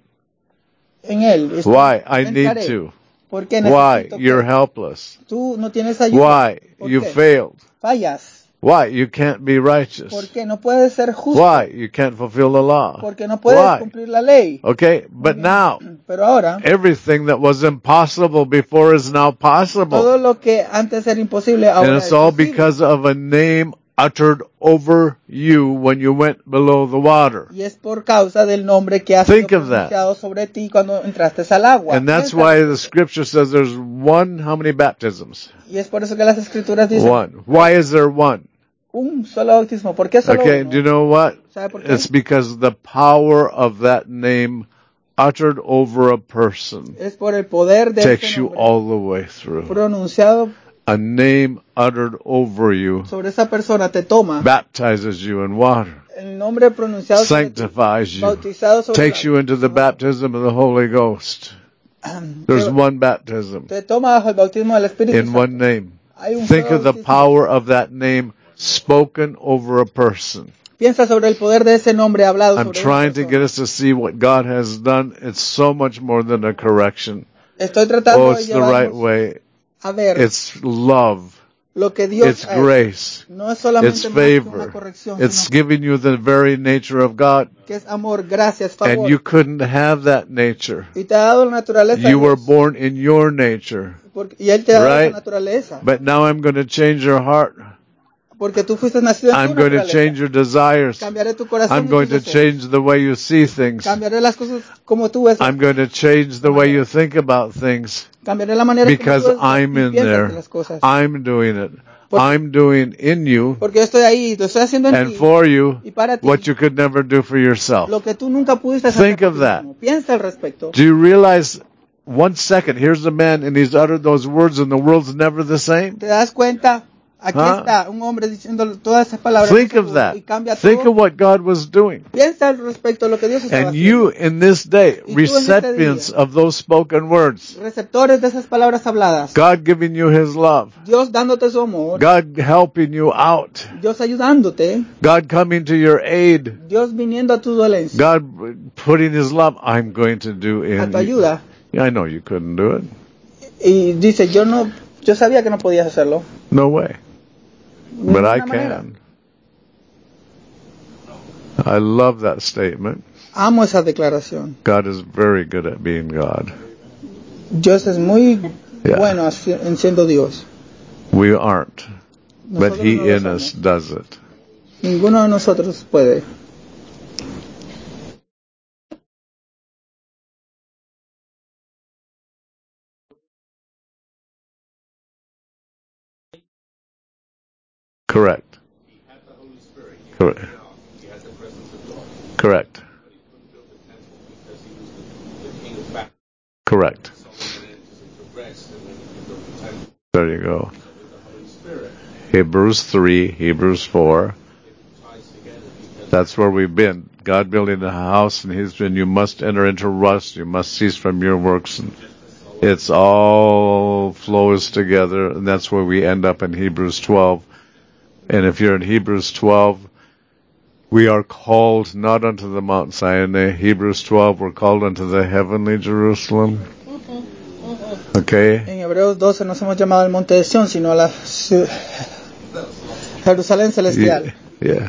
en él. Why? I need Entraré. to. Porque Why? necesito You're que helpless. tú no tienes ayuda. Why? ¿Por You qué? failed. Fallas. Why? You can't be righteous. Porque no puedes ser justo. Why? You can't fulfill the law. Porque no puedes Why? cumplir la ley. Okay, but now, Pero ahora, everything that was impossible before is now todo possible. lo que antes era imposible ahora And es it's all posible. because of a name uttered over you when you went below the water. Y es por causa del nombre que ha sido Think of that. pronunciado sobre ti cuando entraste al agua. And that's Piensa why en the eso. scripture says there's one, how many baptisms? Y es por eso que las escrituras dicen One. Why is there one? un solo bautismo. ¿Por qué solo Okay, uno? do you know what? ¿Sabe por qué? It's because the power of that name uttered over a person Es por el poder de takes ese you nombre all the way through. pronunciado A name uttered over you sobre esa persona te toma. baptizes you in water, El nombre pronunciado sobre ti, sanctifies you, bautizado sobre takes you into the baptism of the Holy Ghost. There's one baptism te toma bajo el bautismo del Espíritu in Santo. one name. Hay un Think solo of the bautismo. power of that name spoken over a person. Piensa sobre el poder de ese nombre hablado I'm sobre una trying to persona. get us to see what God has done. It's so much more than a correction. Estoy tratando Oh, de it's the right llevarnos way. a ver It's love. lo que Dios It's ha hecho. grace. No es solamente It's más que una favor. corrección, It's sino giving you the very nature of God. que es amor, gracias, And favor. you couldn't have that nature. Y te ha dado la naturaleza de You were Dios. born in your nature. Y Él te ha dado Right. esa naturaleza. But now I'm going to change your heart. Porque tú fuiste nacido en I'm tu going to naturaleza. change your desires. Cambiaré tu corazón I'm y going tus to deseos. change the way you see things. Cambiaré las cosas como tú ves. I'm going to change the way you think about things Cambiaré la manera because como tú I'm in piensas de there. las cosas. I'm doing it. Porque- I'm doing in you Porque yo estoy ahí, lo estoy haciendo en and ti. for you Y para ti, what you could never do for yourself. lo que tú nunca pudiste hacer Think por of ti that. mismo. Piensa al respecto. Do you realize 1 second, here's a man and he's uttered those words and the world's never the same? ¿Te das cuenta? Aquí Huh? está un hombre diciendo todas esas palabras. Think un of segundo, that. Y cambia Think todo. of what God was doing. Piensa al respecto de lo que Dios estaba And you haciendo. in this day, Y tú en este recipients día, of those spoken words. receptores de esas palabras habladas. God giving you his love. Dios dándote su amor. God helping you out. Dios ayudándote. God coming to your aid. Dios viniendo a tu dolencia. God putting his love. I'm going to do A in tu you. ayuda. Yeah, I know you couldn't do it. Y dice, yo sabía que no podías hacerlo. No way. De But I ninguna manera. can. I love that statement. Amo esa declaración. God is very good at being God. Dios es muy Yeah. bueno en siendo Dios. We aren't. But Nosotros He no lo in us somos. does it. Ninguno de nosotros puede. Correct. Correct. Correct. Correct. There you go. Hebrews 3, Hebrews 4. That's where we've been. God building a house, and He's been, you must enter into rest, you must cease from your works. And it's all flows together, and that's where we end up in Hebrews 12. And if you're in Hebrews 12, we are called not unto the Mount Sinai. Hebrews 12, we're called unto the heavenly Jerusalem. Okay? En Hebreos 12 nos hemos llamado al monte de Sión, sino a la Jerusalén celestial. Yeah.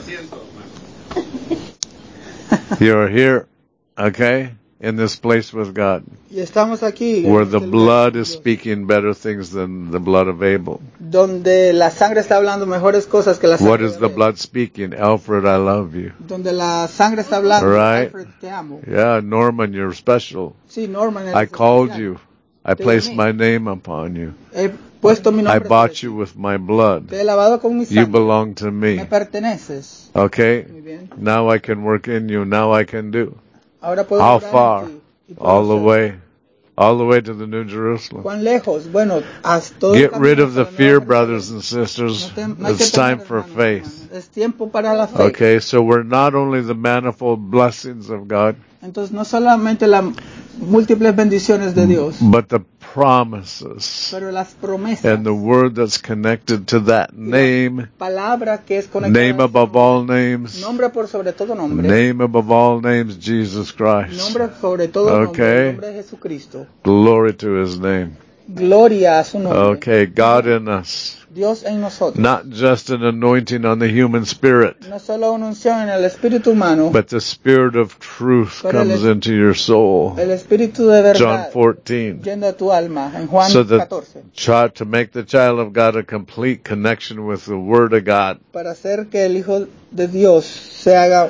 You're here, okay, in this place with God, Y estamos aquí, where en the este lugar blood con is Dios, speaking better things than the blood of Abel. donde la sangre está hablando mejores cosas que la What sangre is de the Abel. blood speaking? Alfred, I love you. Donde la sangre está hablando, Right. Alfred, te amo. Yeah, Norman, you're special. Sí, Norman, I eres called especial. you. I Te placed llamé. my name upon you. He puesto mi I nombre sobre bought ti. you with my blood. Te he lavado con mi You sangre. belong to Me me. perteneces. Okay? Muy bien. Now I can work in you. Now I can do. Ahora puedo How orar far? en ti y puedo All the hacer. way. All the way to the New Jerusalem. ¿Cuán lejos? Bueno, hasta todo el Get rid camino of the hasta la fear, Nueva brothers Jerusalén. and sisters. No hay que It's time temer, for hermanos y faith. hermanas. Es tiempo para la fe. Okay, so we're not only the manifold blessings of God, Entonces, no solamente las múltiples bendiciones de Dios, but the promises pero las promesas. and the word that's connected to that name, Palabra que es conectada name a ese above nombre. all names, Nombre por sobre todo nombre. name above all names, Jesus Christ. Nombre sobre todo nombre. Okay. El nombre de Jesucristo. Glory to His name. Gloria a su nombre. Okay, God in us. Dios en nosotros. Not just an anointing on the human spirit, No solo una unción en el espíritu humano, but the spirit of truth Pero comes into your soul. el espíritu de John verdad 14. yendo a tu alma. En Juan So that 14. to make the child of God a complete connection with the Word of God. Para hacer que el Hijo de Dios se haga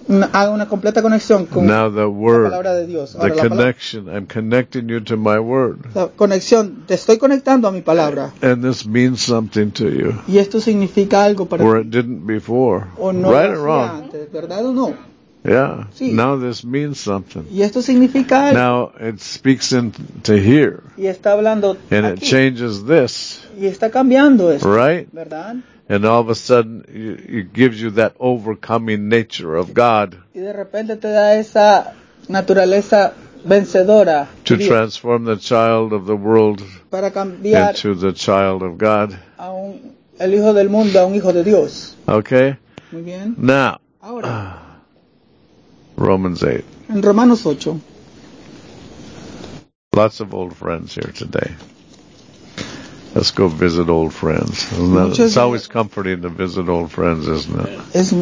una completa conexión con Now the la Word, palabra de Dios. the Ahora, la palabra- connection, I'm connecting you to my Word. la conexión, te estoy conectando a mi palabra. And this means something to you, Y esto significa algo para where ti. it didn't before. O no Right lo or hacía wrong? antes, ¿verdad o no? Yeah. Sí. Now this means something. Y esto significa algo. Now it speaks into here. Y está hablando And it aquí. changes this, Y está cambiando esto, right? ¿verdad? And all of a sudden, it gives you that overcoming nature of God Y de repente te da esa naturaleza vencedora to de Dios transform the child of the world para cambiar into the child of God. el hijo del mundo a un hijo de Dios. Okay? Muy bien. Now, Ahora, Romans 8. en Romanos 8, Lots of old friends here today. Let's go visit old friends. Isn't that, Muchos it's always comforting to visit old friends, isn't it?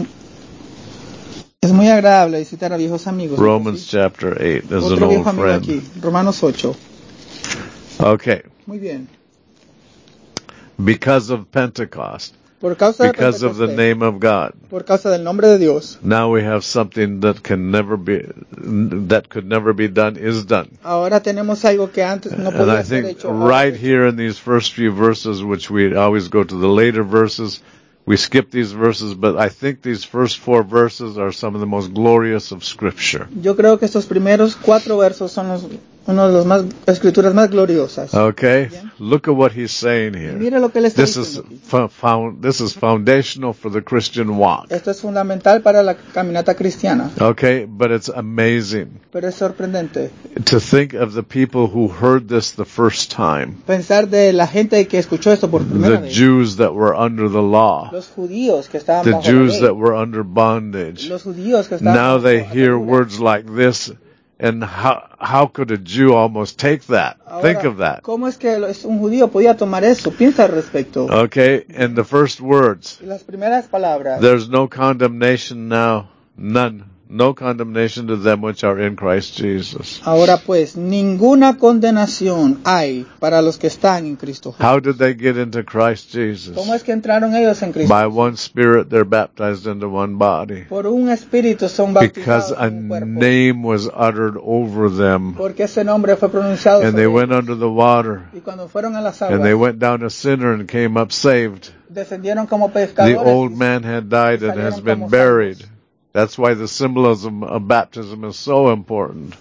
es muy agradable visitar a viejos amigos. Romans ¿sí? chapter 8. There's an Otro old viejo amigo friend. aquí, Romanos 8. Okay. Muy bien. Because of Pentecost, Por causa de because of the Pentecostés, name of God, por causa del nombre de Dios, now we have something that could never be done is done. ahora tenemos algo que antes no And podía I ser think hecho. right here in these first few verses, which we always go to the later verses, we skip these verses, but I think these first 4 verses are some of the most glorious of Scripture. Yo creo que estos primeros 4 versos son uno de las escrituras más gloriosas. Okay? Bien. Look at what he's saying Y here. mire lo que él está This is diciendo aquí. this is foundational for the Christian walk. Esto es fundamental para la caminata cristiana, Okay? But it's amazing pero es sorprendente to think of the people who heard this the first time. pensar de la gente que escuchó esto por primera The vez. Jews that were under the law. Los judíos que estaban The bajo Jews la that ley. were under bondage. Los judíos que estaban Now bajo they hear atadura. words like this, and how could a Jew almost take that? Ahora, Think of that. ¿cómo es que un judío podía tomar eso? Piensa al respecto. Okay, and the first words, Y las primeras palabras. there's no condemnation now, none, no condemnation to them which are in Christ Jesus. Ahora pues, ninguna condenación hay para los que están en Cristo Jesús. How did they get into Christ Jesus? ¿Cómo es que entraron ellos en Cristo? By one Spirit they're baptized into one body. Por un espíritu son Because bautizados a en un cuerpo. name was uttered over them. Porque ese nombre fue pronunciado And they sobre went ellos. under the water. Y cuando fueron a las And they aguas, went down a sinner and came up saved. descendieron como The pescadores. old man had died and has been buried. That's why the symbolism of baptism is so important.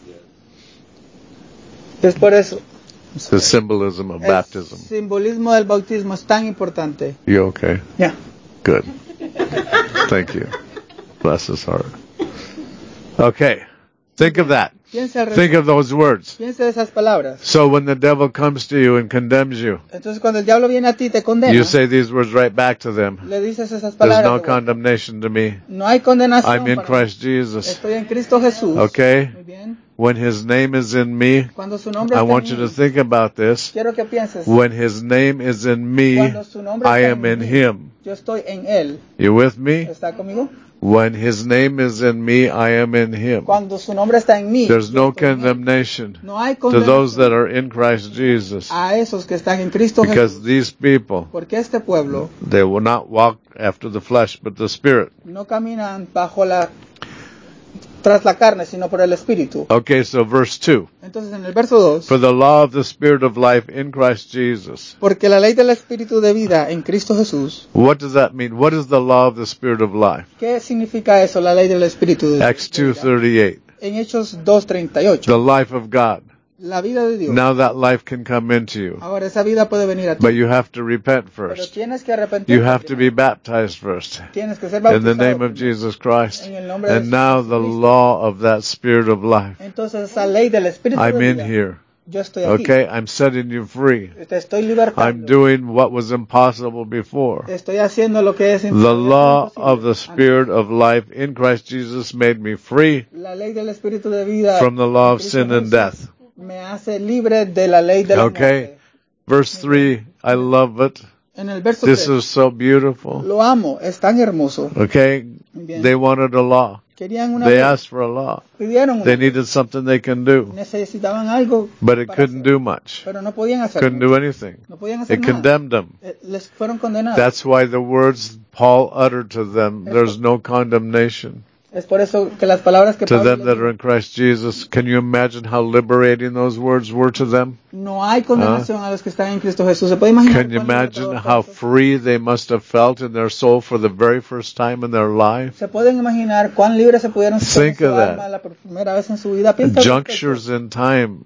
Es por eso. The symbolism of El baptism. simbolismo del bautismo es tan importante. You okay? Ya. Good. Thank you. Bless his heart. Okay. Think of that. Piensa, Think of those words. piensa de esas palabras. So when the devil comes to you and condemns you, Entonces cuando el diablo viene a ti y te condena, you say these words right back to them. le dices esas There's palabras. no de vuelta. condemnation to me. No hay condenación. I'm in para Christ mí. Jesus. Estoy en Cristo Jesús. Okay? Muy bien. When his name is in me, Cuando su nombre I está want en you mí, to think about this. quiero que pienses. When his name is in me, Cuando su nombre I está am in mí, him. yo estoy en él. You with me? ¿Está conmigo? When his name is in me, I am in him. Cuando su nombre está en mí, There's yo no estoy en él. condemnation No hay to those that condenación are in Christ Jesus. a esos que están en Cristo Because Jesús. these people, Porque este pueblo they will not walk after the flesh, but the Spirit. no caminan tras la carne, sino por el Espíritu. Okay, so verse 2. Entonces en el verso 2, For the law of the Spirit of life in Christ Jesus. porque la ley del Espíritu de vida en Cristo Jesús. What does that mean? What is the law of the Spirit of life? ¿Qué significa eso, la ley del Espíritu de Acts vida? 2:38. En Hechos 2:38, The life of God. la vida de Dios. Now that life can come into you. Ahora esa vida puede venir a ti, But you have to repent pero first. tienes que arrepentirte. You have to be primero. baptized first. Tienes que ser In bautizado the name of primero. Jesus Christ. En el nombre de And now the Jesucristo. law of that Spirit of life. Entonces esa ley del Espíritu I'm de in vida, here. yo estoy aquí. Okay? I'm setting you free. Te estoy I'm libertando. doing what was impossible before. Estoy haciendo lo que es The imposible. law of the Spirit of life in Christ Jesus made me free La ley del Espíritu de vida from the law en of Cristo sin and Jesús death. me hace libre de la ley de la Okay. muerte. Verse 3, I love it. En el verso This 3, is so beautiful. lo amo, es tan hermoso. Okay? Bien. They wanted a law. Querían una They ley, asked for a law. pidieron una They ley. needed something they can do. Necesitaban algo, But it para couldn't hacer, do much. pero no podían hacer Couldn't do anything. No podían hacer It nada. condemned them. Les fueron condenados. That's why the words Paul uttered to them, there's no condemnation Es por eso que las palabras que to Pablo them les that dijo, are in Christ Jesus. Can you imagine how liberating those words were to them? no hay condenación a los que están en Cristo Jesús. ¿Se puede imaginar Can you cuán imagine libertador how fue eso? free they must have felt in their soul for the very first time in their life? ¿Se pueden imaginar cuán libres se pudieron sentir en Think su of that. alma la primera vez en su vida? Piensa al Junctures in time,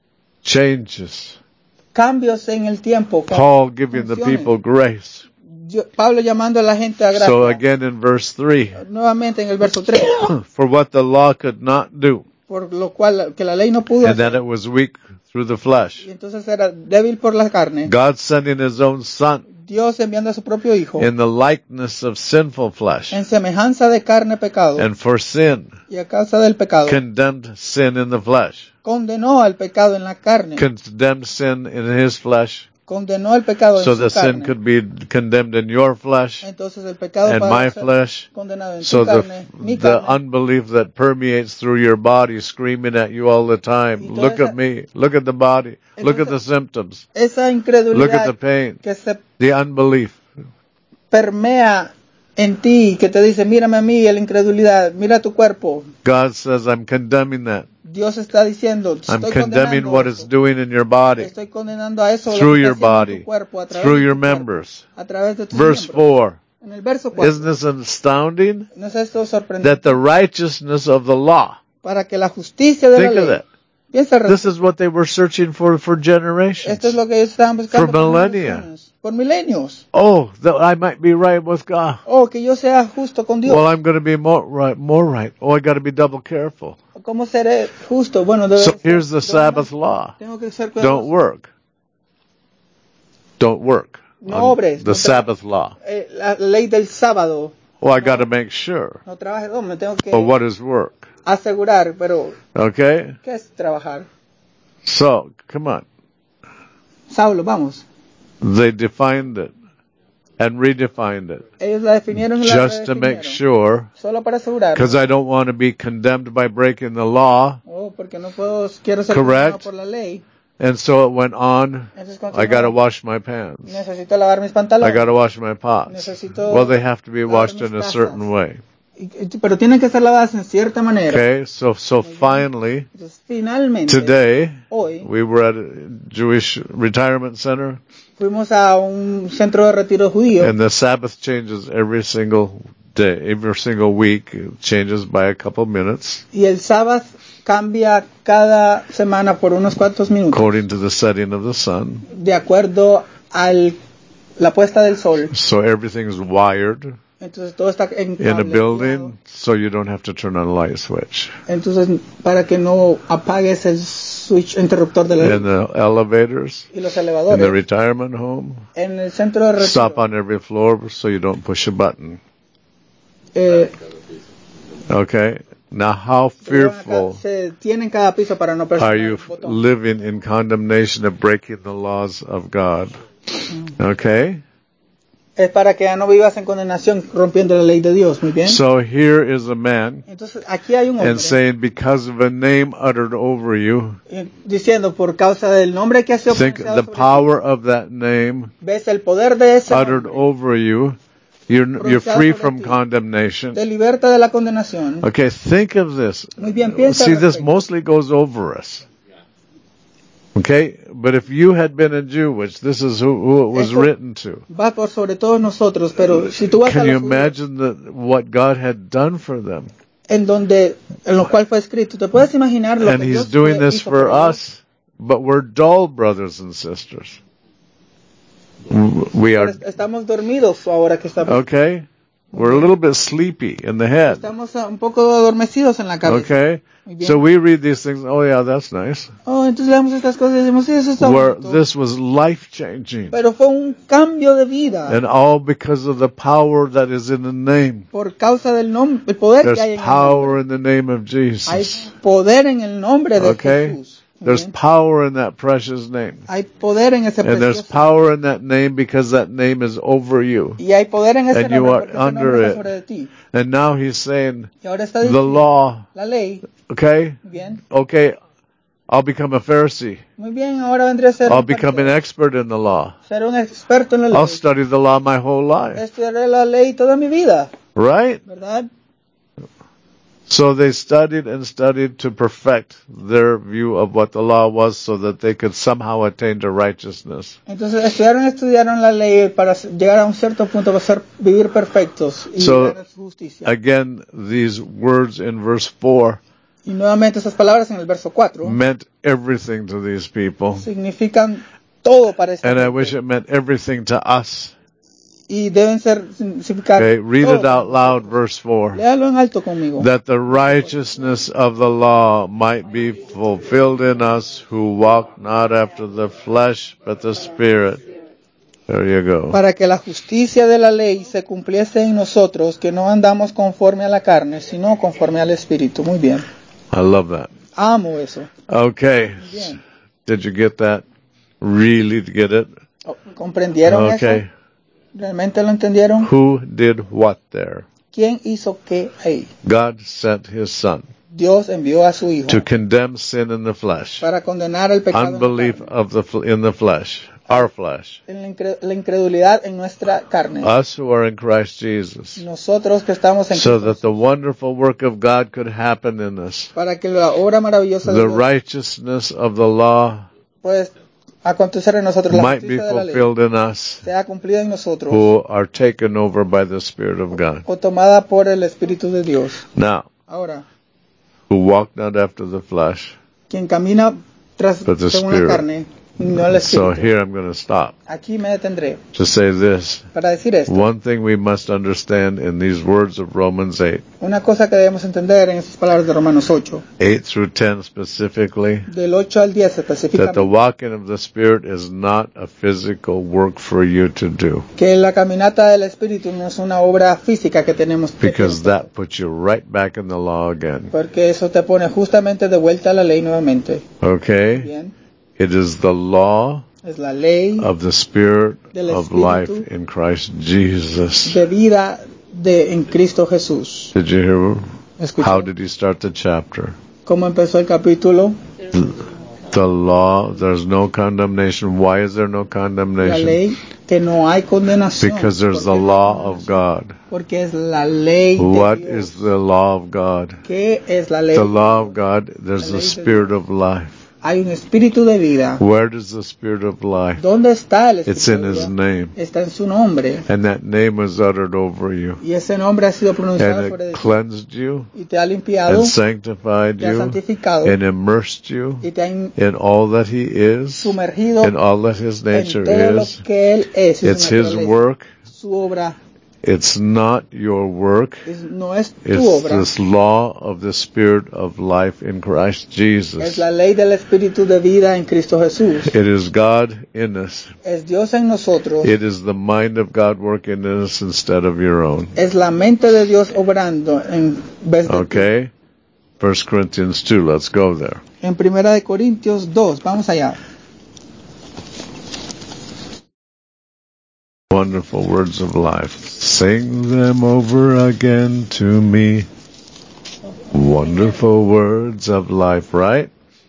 changes. respecto. Cambios en el tiempo. Paul giving the funciones. people grace. Pablo llamando a la gente a gracia. So again in verse 3, Nuevamente en el verso 3. for what the law could not do, Por lo cual que la ley no pudo and that hacer. it was weak through the flesh. Y entonces era débil por la carne. God sending his own son Dios enviando a su propio hijo in the likeness of sinful flesh, en semejanza de carne pecado. and for sin, Y a causa del pecado condemned sin in the flesh, condenó al pecado en la carne. condemned sin in his flesh, Condenó el pecado en so su the sin carne. could be condemned in your flesh Entonces el pecado and para my ser flesh, condenado en so su carne, mi the carne. unbelief that permeates through your body, screaming at you all the time, Y toda look esa- at me, look at the body, look at the Entonces- symptoms, Esa look at the incredulidad pain, que se the unbelief. permea en ti, que te dice, mírame a mí, la incredulidad, mira tu cuerpo. God says, I'm condemning that. Dios está diciendo, I'm estoy condemning condenando what eso. it's doing in your body, Estoy condenando a eso lo through que your está haciendo en body, tu cuerpo, a través through de your tu cuerpo, members. a través de tus Verse miembros. 4, En el verso 4, isn't this astounding? ¿no es esto That sorprendente? the righteousness of the law, Para que la justicia de la think of ley, that. piensa al This respecto. is what they were searching for generations. Esto es lo que ellos estaban buscando For millennia. generaciones, por milenios. Oh, that I might be right with God. Oh, que yo sea justo con Dios. Well, I'm going to be more right. Oh, I got to be double careful. ¿Cómo seré justo? Bueno, debe So ser- here's the debo- Sabbath law. Tengo que ser Don't cuidadoso. work. Don't work. No on obres, the no tra- Sabbath law. La ley del sábado. Oh, I got to make sure. No trabajes, no, me tengo que Well, what is work? asegurar, pero Okay? ¿qué es trabajar? So, come on. Saulo, vamos. They defined it. and redefined it. Ellos la definieron y la Just to make redefinieron. sure, Solo para asegurar. because I don't want to be condemned by breaking the law. Porque no quiero ser Correct. condenado por la ley. And so it went on. Entonces, I got to wash my pants. Necesito lavar mis pantalones. I got to wash my pots. Necesito Well, they have to be washed mis in a tazas. certain way. Pero tienen que ser lavadas en cierta manera. Okay, so finally, Entonces, finalmente, today, hoy, we were at a Jewish retirement center, fuimos a un centro de retiro judío. and the Sabbath changes every single day, every single week. It changes by a couple minutes, Y el sábado cambia cada semana por unos cuantos minutos, according to the setting of the sun. de acuerdo a la puesta del sol. So everything's wired Entonces todo está en in a building, so you don't have to turn on a light switch. Entonces, para que no apagues el switch interruptor de la In the elevators, y los in the elevadores, retirement home, en el centro de retiro, stop on every floor so you don't push a button. eh, Okay? Now, how fearful se tiene en cada piso para no presionar are el you botón. living in condemnation of breaking the laws of God? Okay? Es para que ya no vivas en condenación rompiendo la ley de Dios, muy bien. So here is a man, Entonces aquí hay un hombre and saying, because of a name uttered over you, diciendo por causa del nombre que ha sido think pronunciado the sobre power of that name ti, ves el poder de ese uttered nombre, over you, you're free from condemnation. te liberta de la condenación. Okay, think of this. Muy bien, piensa See, al this respecto. mostly goes over us. Okay, but if you had been a Jew, which this is who it was Esto written to, va por sobre todos nosotros, pero si tú vas a can you los judíos, imagine what God had done for them? en lo cual fue escrito, te puedes imaginar lo And que He's Dios doing this hizo for por ellos? us, but we're dull, brothers and sisters. We are, Estamos dormidos ahora que estamos. okay? We're a little bit sleepy in the head. Estamos un poco adormecidos en la cabeza. Okay? Muy bien. So we read these things, oh yeah, that's nice. Oh, entonces leemos estas cosas y decimos, sí, eso está Where bonito. this was life changing. Pero fue un cambio de vida And all because of the power that is in the name. por causa del nombre, el poder que hay There's en el power nombre. in the name of Hay Jesus. poder en el nombre de Okay? Jesús. Muy There's bien. power in that precious name. Hay poder en ese And there's precioso. power in that name because that name is over you. Y hay poder en ese And you nombre are porque ese under nombre está it. sobre de ti. And now he's saying, Y ahora está the diciendo law, la ley. okay? Muy bien. Okay, I'll become a Pharisee. Muy bien, ahora vendría a ser I'll un become an fariseo. expert in the law. Ser un experto en la ley. I'll study the law my whole life. Estudiaré la ley toda mi vida, Right? ¿verdad? So they studied and studied to perfect their view of what the law was so that they could somehow attain to righteousness. Entonces estudiaron la ley para llegar a un cierto punto, para vivir perfectos y So, llegar a su justicia. Again, these words in verse 4 Y nuevamente esas palabras en el verso 4 meant everything to these people. significan todo para esta And I gente. wish it meant everything to us. Y deben significar Okay, read todo it out para loud, nosotros. verse 4. Léalo en alto conmigo. That the righteousness of the law might be fulfilled in us who walk not after the flesh, but the Spirit. There you go. Para que la justicia de la ley se cumpliese en nosotros, que no andamos conforme a la carne, sino conforme al Espíritu. Muy bien. I love that. Amo eso. Okay. Bien. Did you get that? Really get it? ¿Comprendieron Okay. eso? ¿Realmente lo entendieron? Who did what there? ¿Quién hizo qué ahí? God sent His Son Dios envió a su Hijo to condemn sin in the flesh, para condenar el pecado en la unbelief carne, of in the flesh, our flesh. en la incredulidad en nuestra carne. Us who are in Christ Jesus, Nosotros que estamos en so Cristo, that the wonderful work of God could happen in us. para que la obra maravillosa de The Dios righteousness of the law pueda acontecer en nosotros, la might be justicia de la ley fulfilled in us sea cumplida en nosotros who are taken over by the Spirit of God. o tomada por el Espíritu de Dios. Now, Ahora, who walk not after the flesh, quien camina tras but the según la Spirit. carne, no el So Espíritu. here I'm going to stop Aquí me detendré to say this. para decir esto. One thing we must understand in these words of Romans 8, Una cosa que debemos entender en estas palabras de Romanos 8, 8 through 10 specifically, del 8 al 10 that the específicamente, walking of the Spirit is not a physical work for you to do, que la caminata del Espíritu no es una obra física que tenemos que because hacer, that puts you right back in the law again. porque eso te pone justamente de vuelta a la ley nuevamente. Okay? Bien, It is the law Es la ley of the Spirit del of Espíritu life in Christ Jesus. de vida en Cristo Jesús. Did you hear? ¿Escuchó? How did he start the chapter? ¿Cómo empezó el capítulo? The law, there's no condemnation. Why is there no La condemnation? ley que no hay condenación. Because there's the ¿Por qué no law hay of God. Porque es la ley de What Dios. is the law of God? ¿Qué es la ley? The law of God, there's La the ley de Spirit Dios. of life. Hay un espíritu de vida. Where does the Spirit of life? ¿Dónde está el It's espíritu in de His vida? name. Está en su nombre. And that name was uttered over you. Y ese nombre ha sido pronunciado And sobre it ti. cleansed you Y te ha limpiado. and sanctified Te ha you santificado. and immersed you Y te ha in all that He is sumergido and all that His nature en todo lo is. que Él es. y It's su His naturaleza. work. Su obra It's not your work. no es tu It's obra. this law of the Spirit of life in Christ Es Jesus. la ley del espíritu de vida en Cristo Jesús. It is God in us. Es Dios en nosotros. It is the mind of God working in us instead of your own. Es la mente de Dios obrando en vez de ti. Okay? 1 Corinthians 2, let's go there. En Primera de Corintios 2, vamos allá. Wonderful words of life. Sing them over again to me. Wonderful words of life, right?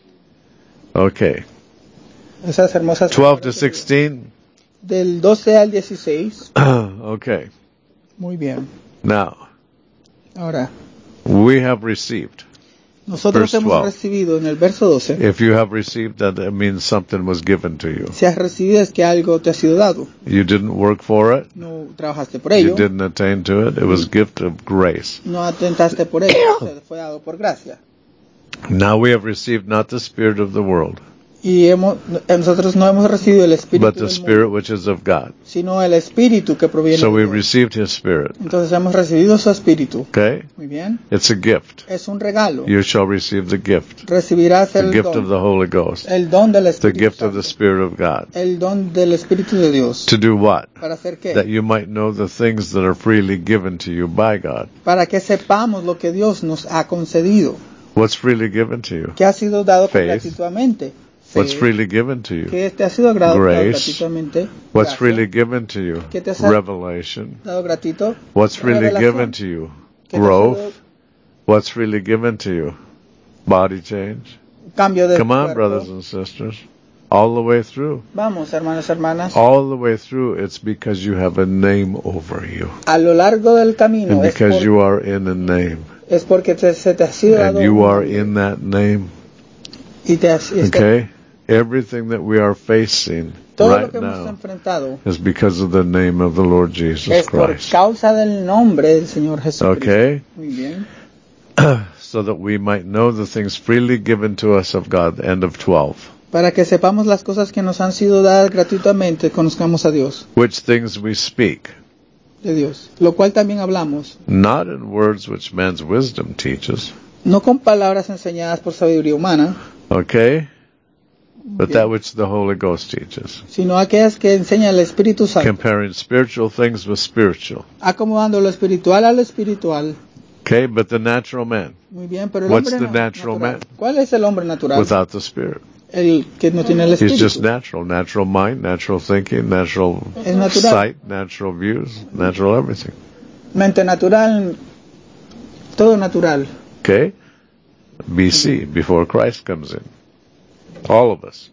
Okay. Esas hermosas 12 to palabras 16. del 12 al 16. Okay. Muy bien. Now, Ahora, we have received. nosotros Verse hemos 12. recibido en el verso 12. If you have received that, it means something was given to you. Si has recibido es que algo te ha sido dado. You didn't work for it. No trabajaste por ello. You didn't attain to it. It was gift of grace. No atentaste por ello. Te fue dado por gracia. Now we have received not the spirit of the world, Y nosotros no hemos recibido el espíritu but the del spirit mundo, which is of God. sino el espíritu que proviene So de we Dios. received His spirit. Entonces hemos recibido su espíritu. Okay? Muy bien. It's a gift. Es un regalo. You shall receive the gift. Recibirás The el gift of don. the Holy Ghost. El don del The Espíritu gift of Santo. the Spirit of God. El don del Espíritu de Dios. To do what? ¿Para hacer qué? That you might know the things that are freely given to you by God. Para que sepamos lo que Dios nos ha concedido. What's freely given to you? Que ha sido dado Faith. gratuitamente. What's Fe. freely given to you? Que te ha sido dado Grace. gratuitamente. What's Gracia. freely given to you? ¿Qué te ha Revelation. dado gratuito? What's freely Revelación. given to you? ¿Qué te ha sido Growth. What's freely given to you? Body change. cambio de Come on, cuerpo? brothers and sisters. All the way through. Vamos, hermanos, hermanas. All the way through, it's because you have a name over you. A lo largo del camino And es, because you are in a name. es porque se te ha sido And dado you un are nombre. in that name. Y te has- es que Okay? Everything that we are facing todo lo right que hemos now enfrentado is because of the name of the Lord Jesus es por Christ. causa del nombre del Señor Jesucristo. Okay? Muy bien. So that we might know the things freely given to us of God. End of 12. Para que sepamos las cosas que nos han sido dadas gratuitamente, conozcamos a Dios, Which things we speak, de Dios. Lo cual también hablamos, not in words which man's wisdom teaches. no con palabras enseñadas por sabiduría humana, Okay? But Bien. that which the Holy Ghost teaches. sino aquellas que enseña el Espíritu Santo, Comparing spiritual things with spiritual. acomodando lo espiritual a lo espiritual. Okay? But the natural man, Muy bien, pero el What's hombre the natural man? ¿Cuál es el hombre natural? without the Spirit. El que no tiene el He's Espíritu. just natural. Natural mind, natural thinking, natural Es natural. sight, natural views, natural everything. Mente natural, todo natural. Okay? BC, before Christ comes in. All of us.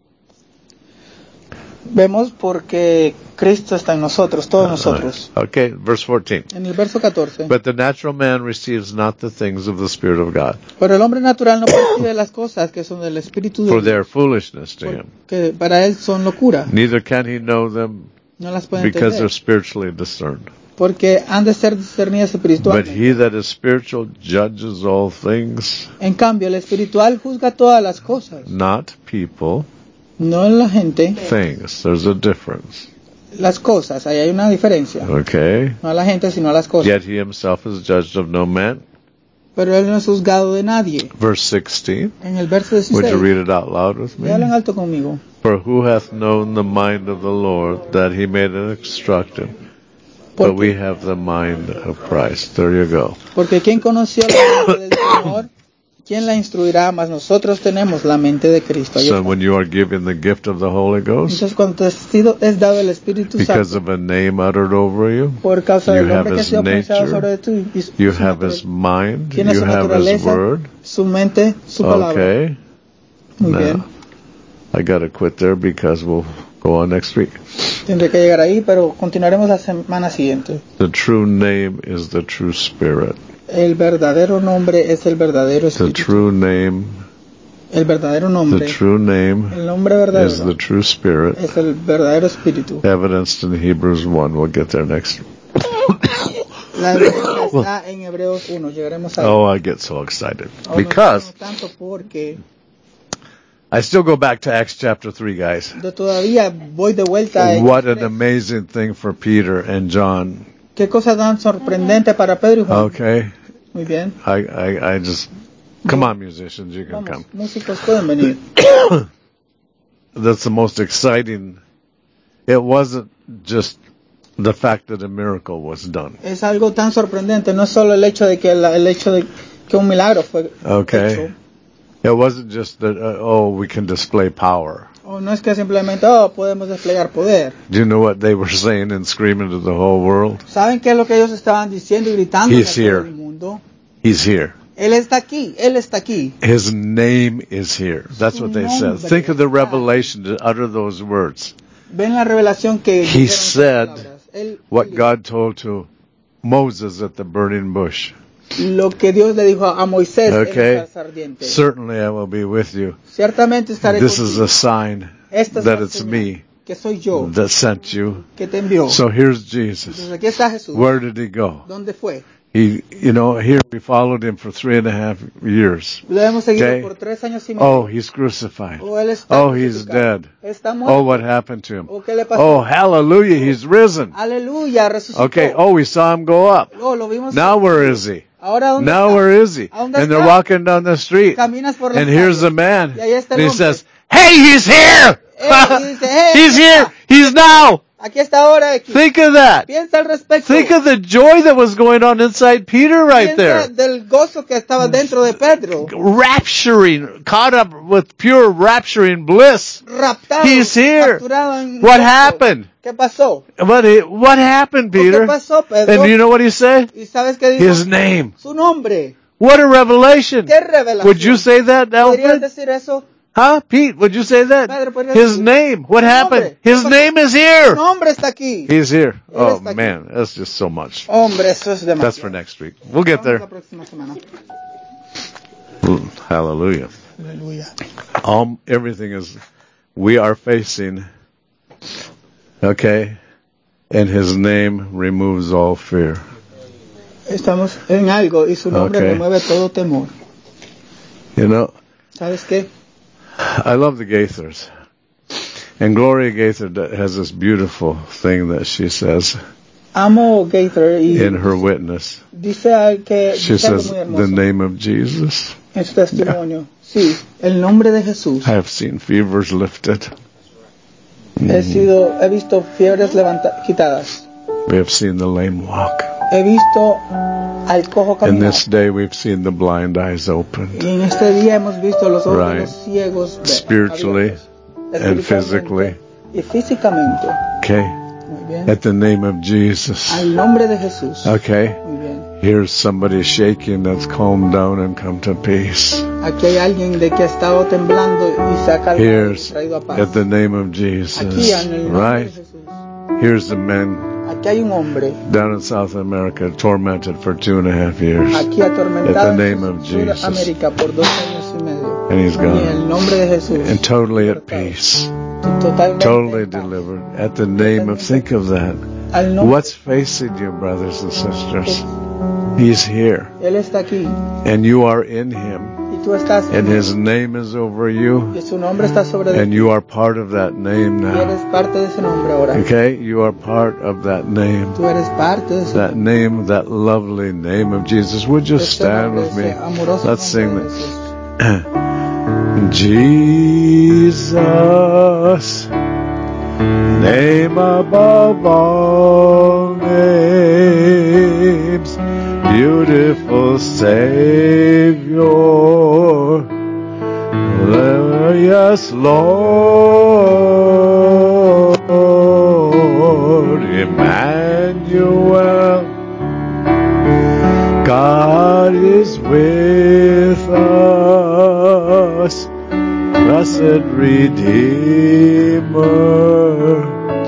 Vemos porque Cristo está en nosotros, todos nosotros. Okay, verse 14. En el verso 14. But the natural man receives not the things of the Spirit of God, Pero el hombre natural no percibe las cosas que son del Espíritu de for they are Dios, foolishness to him. porque para él son locura. Neither can he know them No las puede because they're entender, spiritually discerned. porque han de ser discernidas But espiritualmente. he that is spiritual judges all things, En cambio, el espiritual juzga todas las cosas, not people, no la gente, things. There's a difference. las cosas. Ahí hay una diferencia. Okay? No a la gente, sino a las cosas. Yet he himself is judged of no man. Pero él no es juzgado de nadie. Verse 16. En el verso Would 16. you read it out loud with me? Léalo en alto conmigo. For who hath known the mind of the Lord, that he may instruct him? But we have the mind of Christ. There you go. Porque quien conoció la mente del Señor ¿quién la instruirá? Mas nosotros tenemos la mente de Cristo. Ahí So está. when you are given the gift of the Holy Ghost, Entonces, cuando te es dado el Espíritu because Santo, of a name uttered over you, por causa you del have nombre que ha His sido pronunciado nature, sobre ti, y you su have His mind, tiene you su have His naturaleza, word. su mente, su palabra. Okay. Muy Now, bien. I got to quit there because we'll go on next week. Tendré que llegar ahí, pero continuaremos la semana siguiente. The true name is the true spirit. El verdadero nombre es el verdadero The espíritu. true name, El verdadero the nombre, true name el nombre is verdadero the true spirit. es el verdadero espíritu. Evidenced in Hebrews 1. We'll get there next. La evidencia está en Hebreos 1. Llegaremos ahí. Oh, I get so excited. Ahora Because no tanto porque I still go back to Acts chapter 3, guys. yo todavía voy de vuelta a What an amazing thing for Peter and John. Qué cosa tan sorprendente para Pedro y Juan. Okay. Muy bien. I just, come on, musicians, you can Vamos, come. músicos pueden venir. That's the most exciting. It wasn't just the fact that a miracle was done. Es algo tan sorprendente, no es solo el hecho de que que un milagro fue Okay. hecho. It wasn't just that, we can display power. O no es que simplemente, podemos desplegar poder. Do you know what they were saying and screaming to the whole world? ¿Saben qué es lo que ellos estaban diciendo y gritando a He's todo here. el mundo? He's here. Él está aquí, Él está aquí. His name is here. That's what they said. Su Think of the nombre está. revelation to utter those words. Ven la revelación que He dijeron esas said palabras. Él what dijo God told to Moses at the burning bush. lo que Dios le dijo a Moisés en Okay. la zarza ardiente. Certainly I will be with you. Ciertamente estaré This is contigo. a sign Esta es that la it's señal me que soy yo that sent you. que te envió. So here's Entonces Jesus. aquí está Jesús. Where did he go? ¿Dónde fue? Here we followed him for 3.5 years. Lo hemos seguido Okay. por 3 años y medio. Oh, he's crucified. Él está Oh, he's crucificado. dead. Está muerto. Oh, what happened to him? ¿qué le pasó? Oh, hallelujah, he's risen. Aleluya, resucitó. Okay, we saw him go up. Lo vimos. Now where is he? Ahora ¿dónde Now está? where is he? ¿A dónde And they're está? walking down the street. Caminas por las And here's calles. the man. Y ahí está And el he hombre. says, hey, he's here! Y dice, hey, He's aquí here! está. He's now! Aquí está ahora. Aquí. Think of that. Piensa al respecto. Think of the joy that was going on inside Peter right Piensa there. del gozo que estaba dentro de Pedro. Rapturing, caught up with pure rapturing bliss. Raptado. He's here. Capturado en What gozo. happened? ¿Qué pasó? What happened, ¿Qué Peter? pasó, Pedro? And you know what he said? ¿Y sabes qué dijo? His name. Su nombre. What a revelation. ¿Qué revelación? Would you say that, ¿Podrías Alfred? decir eso? Huh? Pete, would you say that? Pedro, ¿podrías His decir? name. What Su happened? nombre. His ¿Qué pasó? name is Su here. nombre está aquí. He's here. Él Oh, está aquí. man. That's just so much. Hombre, eso es demasiado. That's for next week. We'll get Vamos la there. próxima semana. Hallelujah. Aleluya. Everything is, we are facing, okay, and his name removes all fear. Estamos en algo y su nombre Okay. remueve todo temor. You know, ¿Sabes qué? I love the Gaithers. And Gloria Gaither has this beautiful thing that she says Amo Gaither y in her witness. dice que She dice algo says, muy the hermoso name of Jesus. en su testimonio. Sí, el nombre de Jesús. I have seen fevers lifted. He visto fiebres quitadas. We have seen the lame walk. He visto al cojo In caminar. this day we've seen the blind eyes opened. Y en este día hemos visto los ojos Right. de los ciegos Spiritually abiertos. and Espiritualmente physically. y físicamente. Okay? Muy bien. At the name of Jesus. Al nombre de Jesús. Okay? Muy bien. Here's somebody shaking that's calmed down and come to peace. Aquí hay alguien de que ha estado temblando y se ha calmado y Here's traído a paz. at the name of Aquí Jesus. en el nombre Right? de Jesús. Here's the man Aquí hay un hombre down in South America tormented for 2.5 years. aquí atormentado At the name en of Jesus. Sudamérica por 2 años y medio. And he's Y en gone. el nombre de Jesús. And totally at peace. Totalmente Totally en paz. delivered. At the name of, think of that. Al nombre What's facing you, brothers and sisters? He's here. Él está aquí And you are in him. y tú estás And his name is over you. y su nombre está sobre de And ti you are part of that name y eres now. parte de ese nombre ahora. Okay? You are part of that name. Tú eres parte de ese That name, that lovely name of Jesus. Would you ese stand nombre, with me? ese amoroso Let's nombre sing de that. Jesús. Jesus, name above all names, beautiful Savior, Yes, Lord, Emmanuel, God is with us, blessed Redeemer,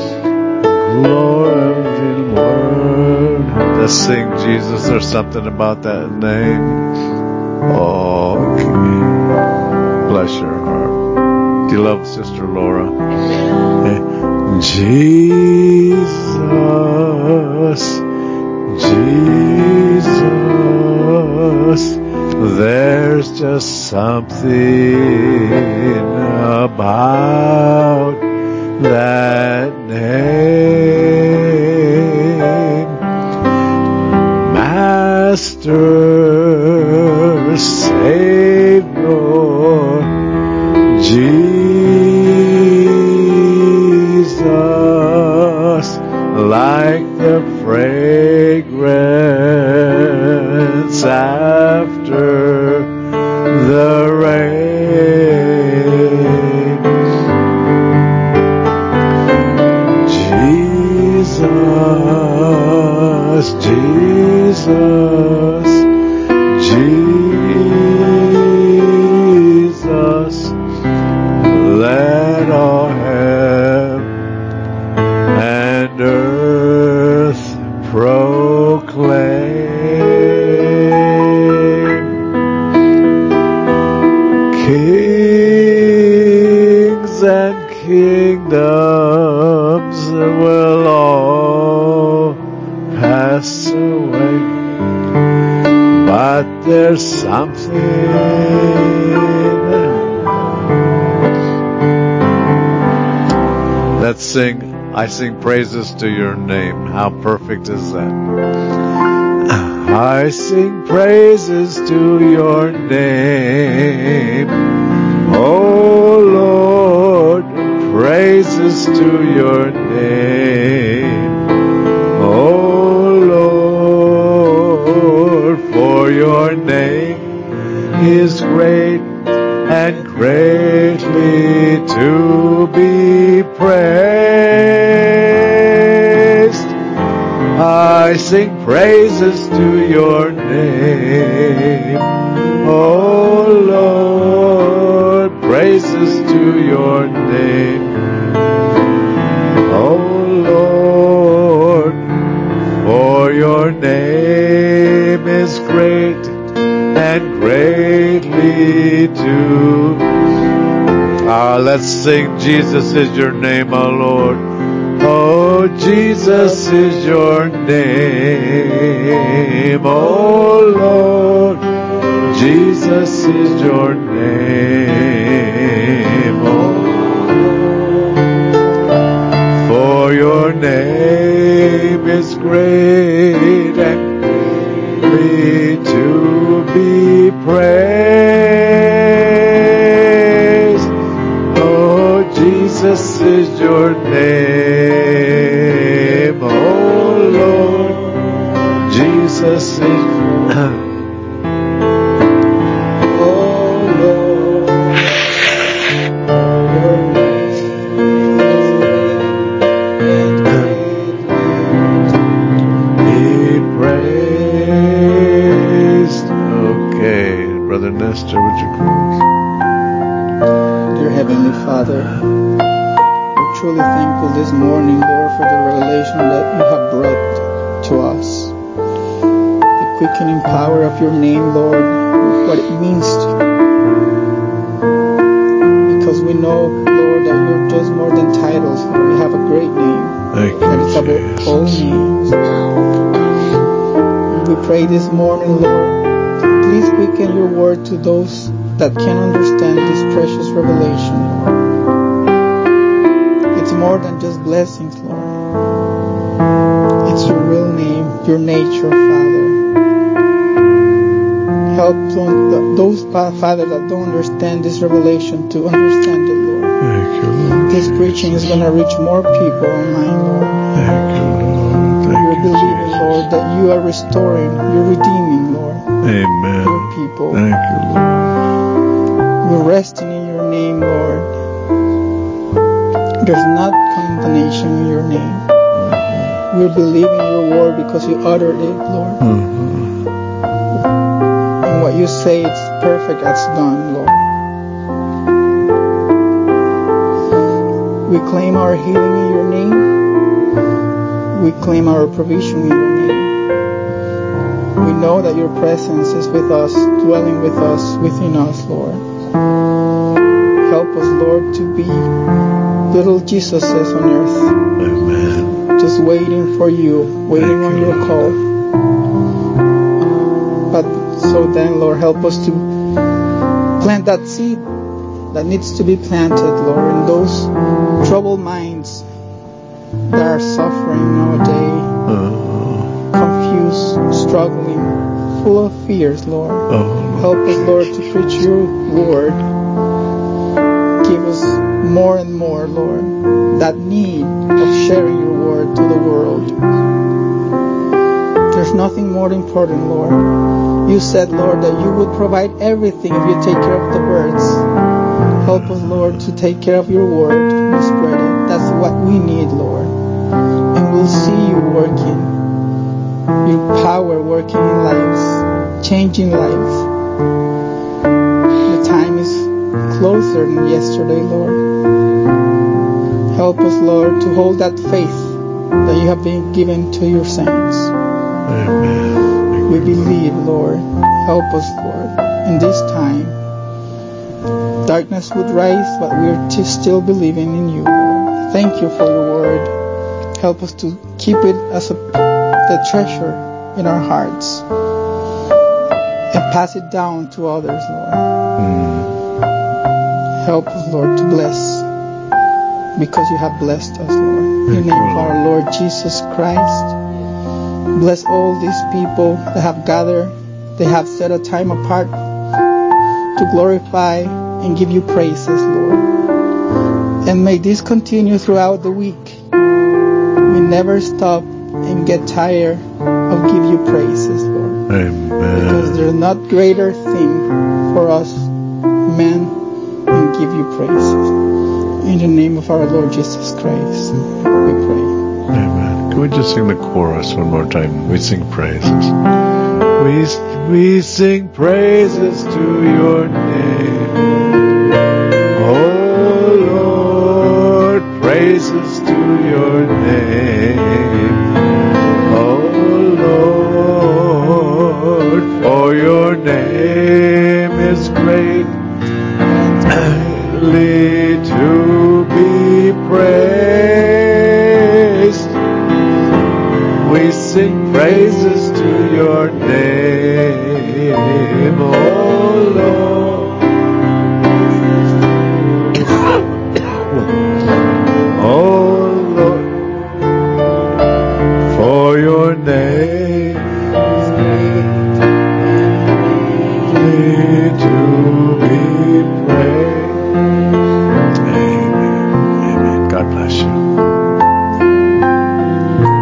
glorious Word. Let's sing Jesus. There's something about that name. Oh, okay. Bless your heart. Do you love Sister Laura? Jesus, Jesus, there's just something about that name. Master, Savior, Jesus, like the fragrance after the rain. Jesus, Jesus, Jesus, let all heaven and earth proclaim. Kings and kingdoms will all pass away, but there's something. Let's sing. I sing praises to your name. How perfect is that? I sing praises to your name, oh Lord, praises to your name, oh Lord, for your name is great and greatly to be praised. I sing praises to your name, oh Lord, praises to your name, oh Lord, for your name is great and greatly to. Let's sing, Jesus is your name, oh Lord. Oh, Jesus is your name, oh Lord. Jesus is your name, oh Lord. For your name is great and greatly to be praised. Oh, Jesus is your name, oh Lord. Jesus is Nestor, would you close? Dear Heavenly Father, we're truly thankful this morning, Lord, for the revelation that you have brought to us. The quickening power of your name, Lord, what it means to you. Because we know, Lord, that you're just more than titles, Lord. You have a great name. Thank you, and it's above all names. We pray this morning, Lord, please quicken your word to those that can understand this precious revelation, Lord. It's more than just blessings, Lord. It's your real name, your nature, Father. Help those, Father, that don't understand this revelation to understand it, Lord. Thank you, Lord. This preaching is going to reach more people online, Lord. Thank you, Lord. We're believing, Lord, that you are restoring, you're redeeming, Lord. Amen. Your people. Thank you, Lord. We're resting in your There's not condemnation in your name. We're believing your word because you uttered it, Lord. And what you say is perfect as done, Lord. We claim our healing in your name. We claim our provision in your name. We know that your presence is with us, dwelling with us, within us, Lord. Help us, Lord, to be little Jesuses on earth. Amen. Just waiting for you, waiting on your call. But so then, Lord, help us to plant that seed that needs to be planted, Lord, in those troubled minds that are suffering nowadays, confused, struggling, full of fears, Lord. Help us, Lord, to preach your word. Give us more and more, Lord, that need of sharing your word to the world. There's nothing more important, Lord. You said, Lord, that you would provide everything if you take care of the birds. Help us, Lord, to take care of your word and spread it. That's what we need, Lord. And we'll see you working, your power working in lives, changing lives. The time is closer than yesterday, Lord. Help us, Lord, to hold that faith that you have been given to your saints. Amen. We believe, Lord. Help us, Lord, in this time. Darkness would rise, but we're still believing in you, Lord. Thank you for your word. Help us to keep it as the treasure in our hearts and pass it down to others, Lord. Help us, Lord, to bless because you have blessed us, Lord. In the name of our Lord Jesus Christ, bless all these people that have gathered. They have set a time apart to glorify and give you praises, Lord. And may this continue throughout the week. We never stop and get tired of give you praises, Lord. Amen. Because there's not greater thing for us, men, than give you praises. In the name of our Lord Jesus Christ, we pray. Amen. Can we just sing the chorus one more time? We sing praises. We sing praises to your name. Oh Lord, praises to your name. Oh Lord, for your name is great to be praised. We sing praises to your name, oh Lord. Oh Lord, for your name is great to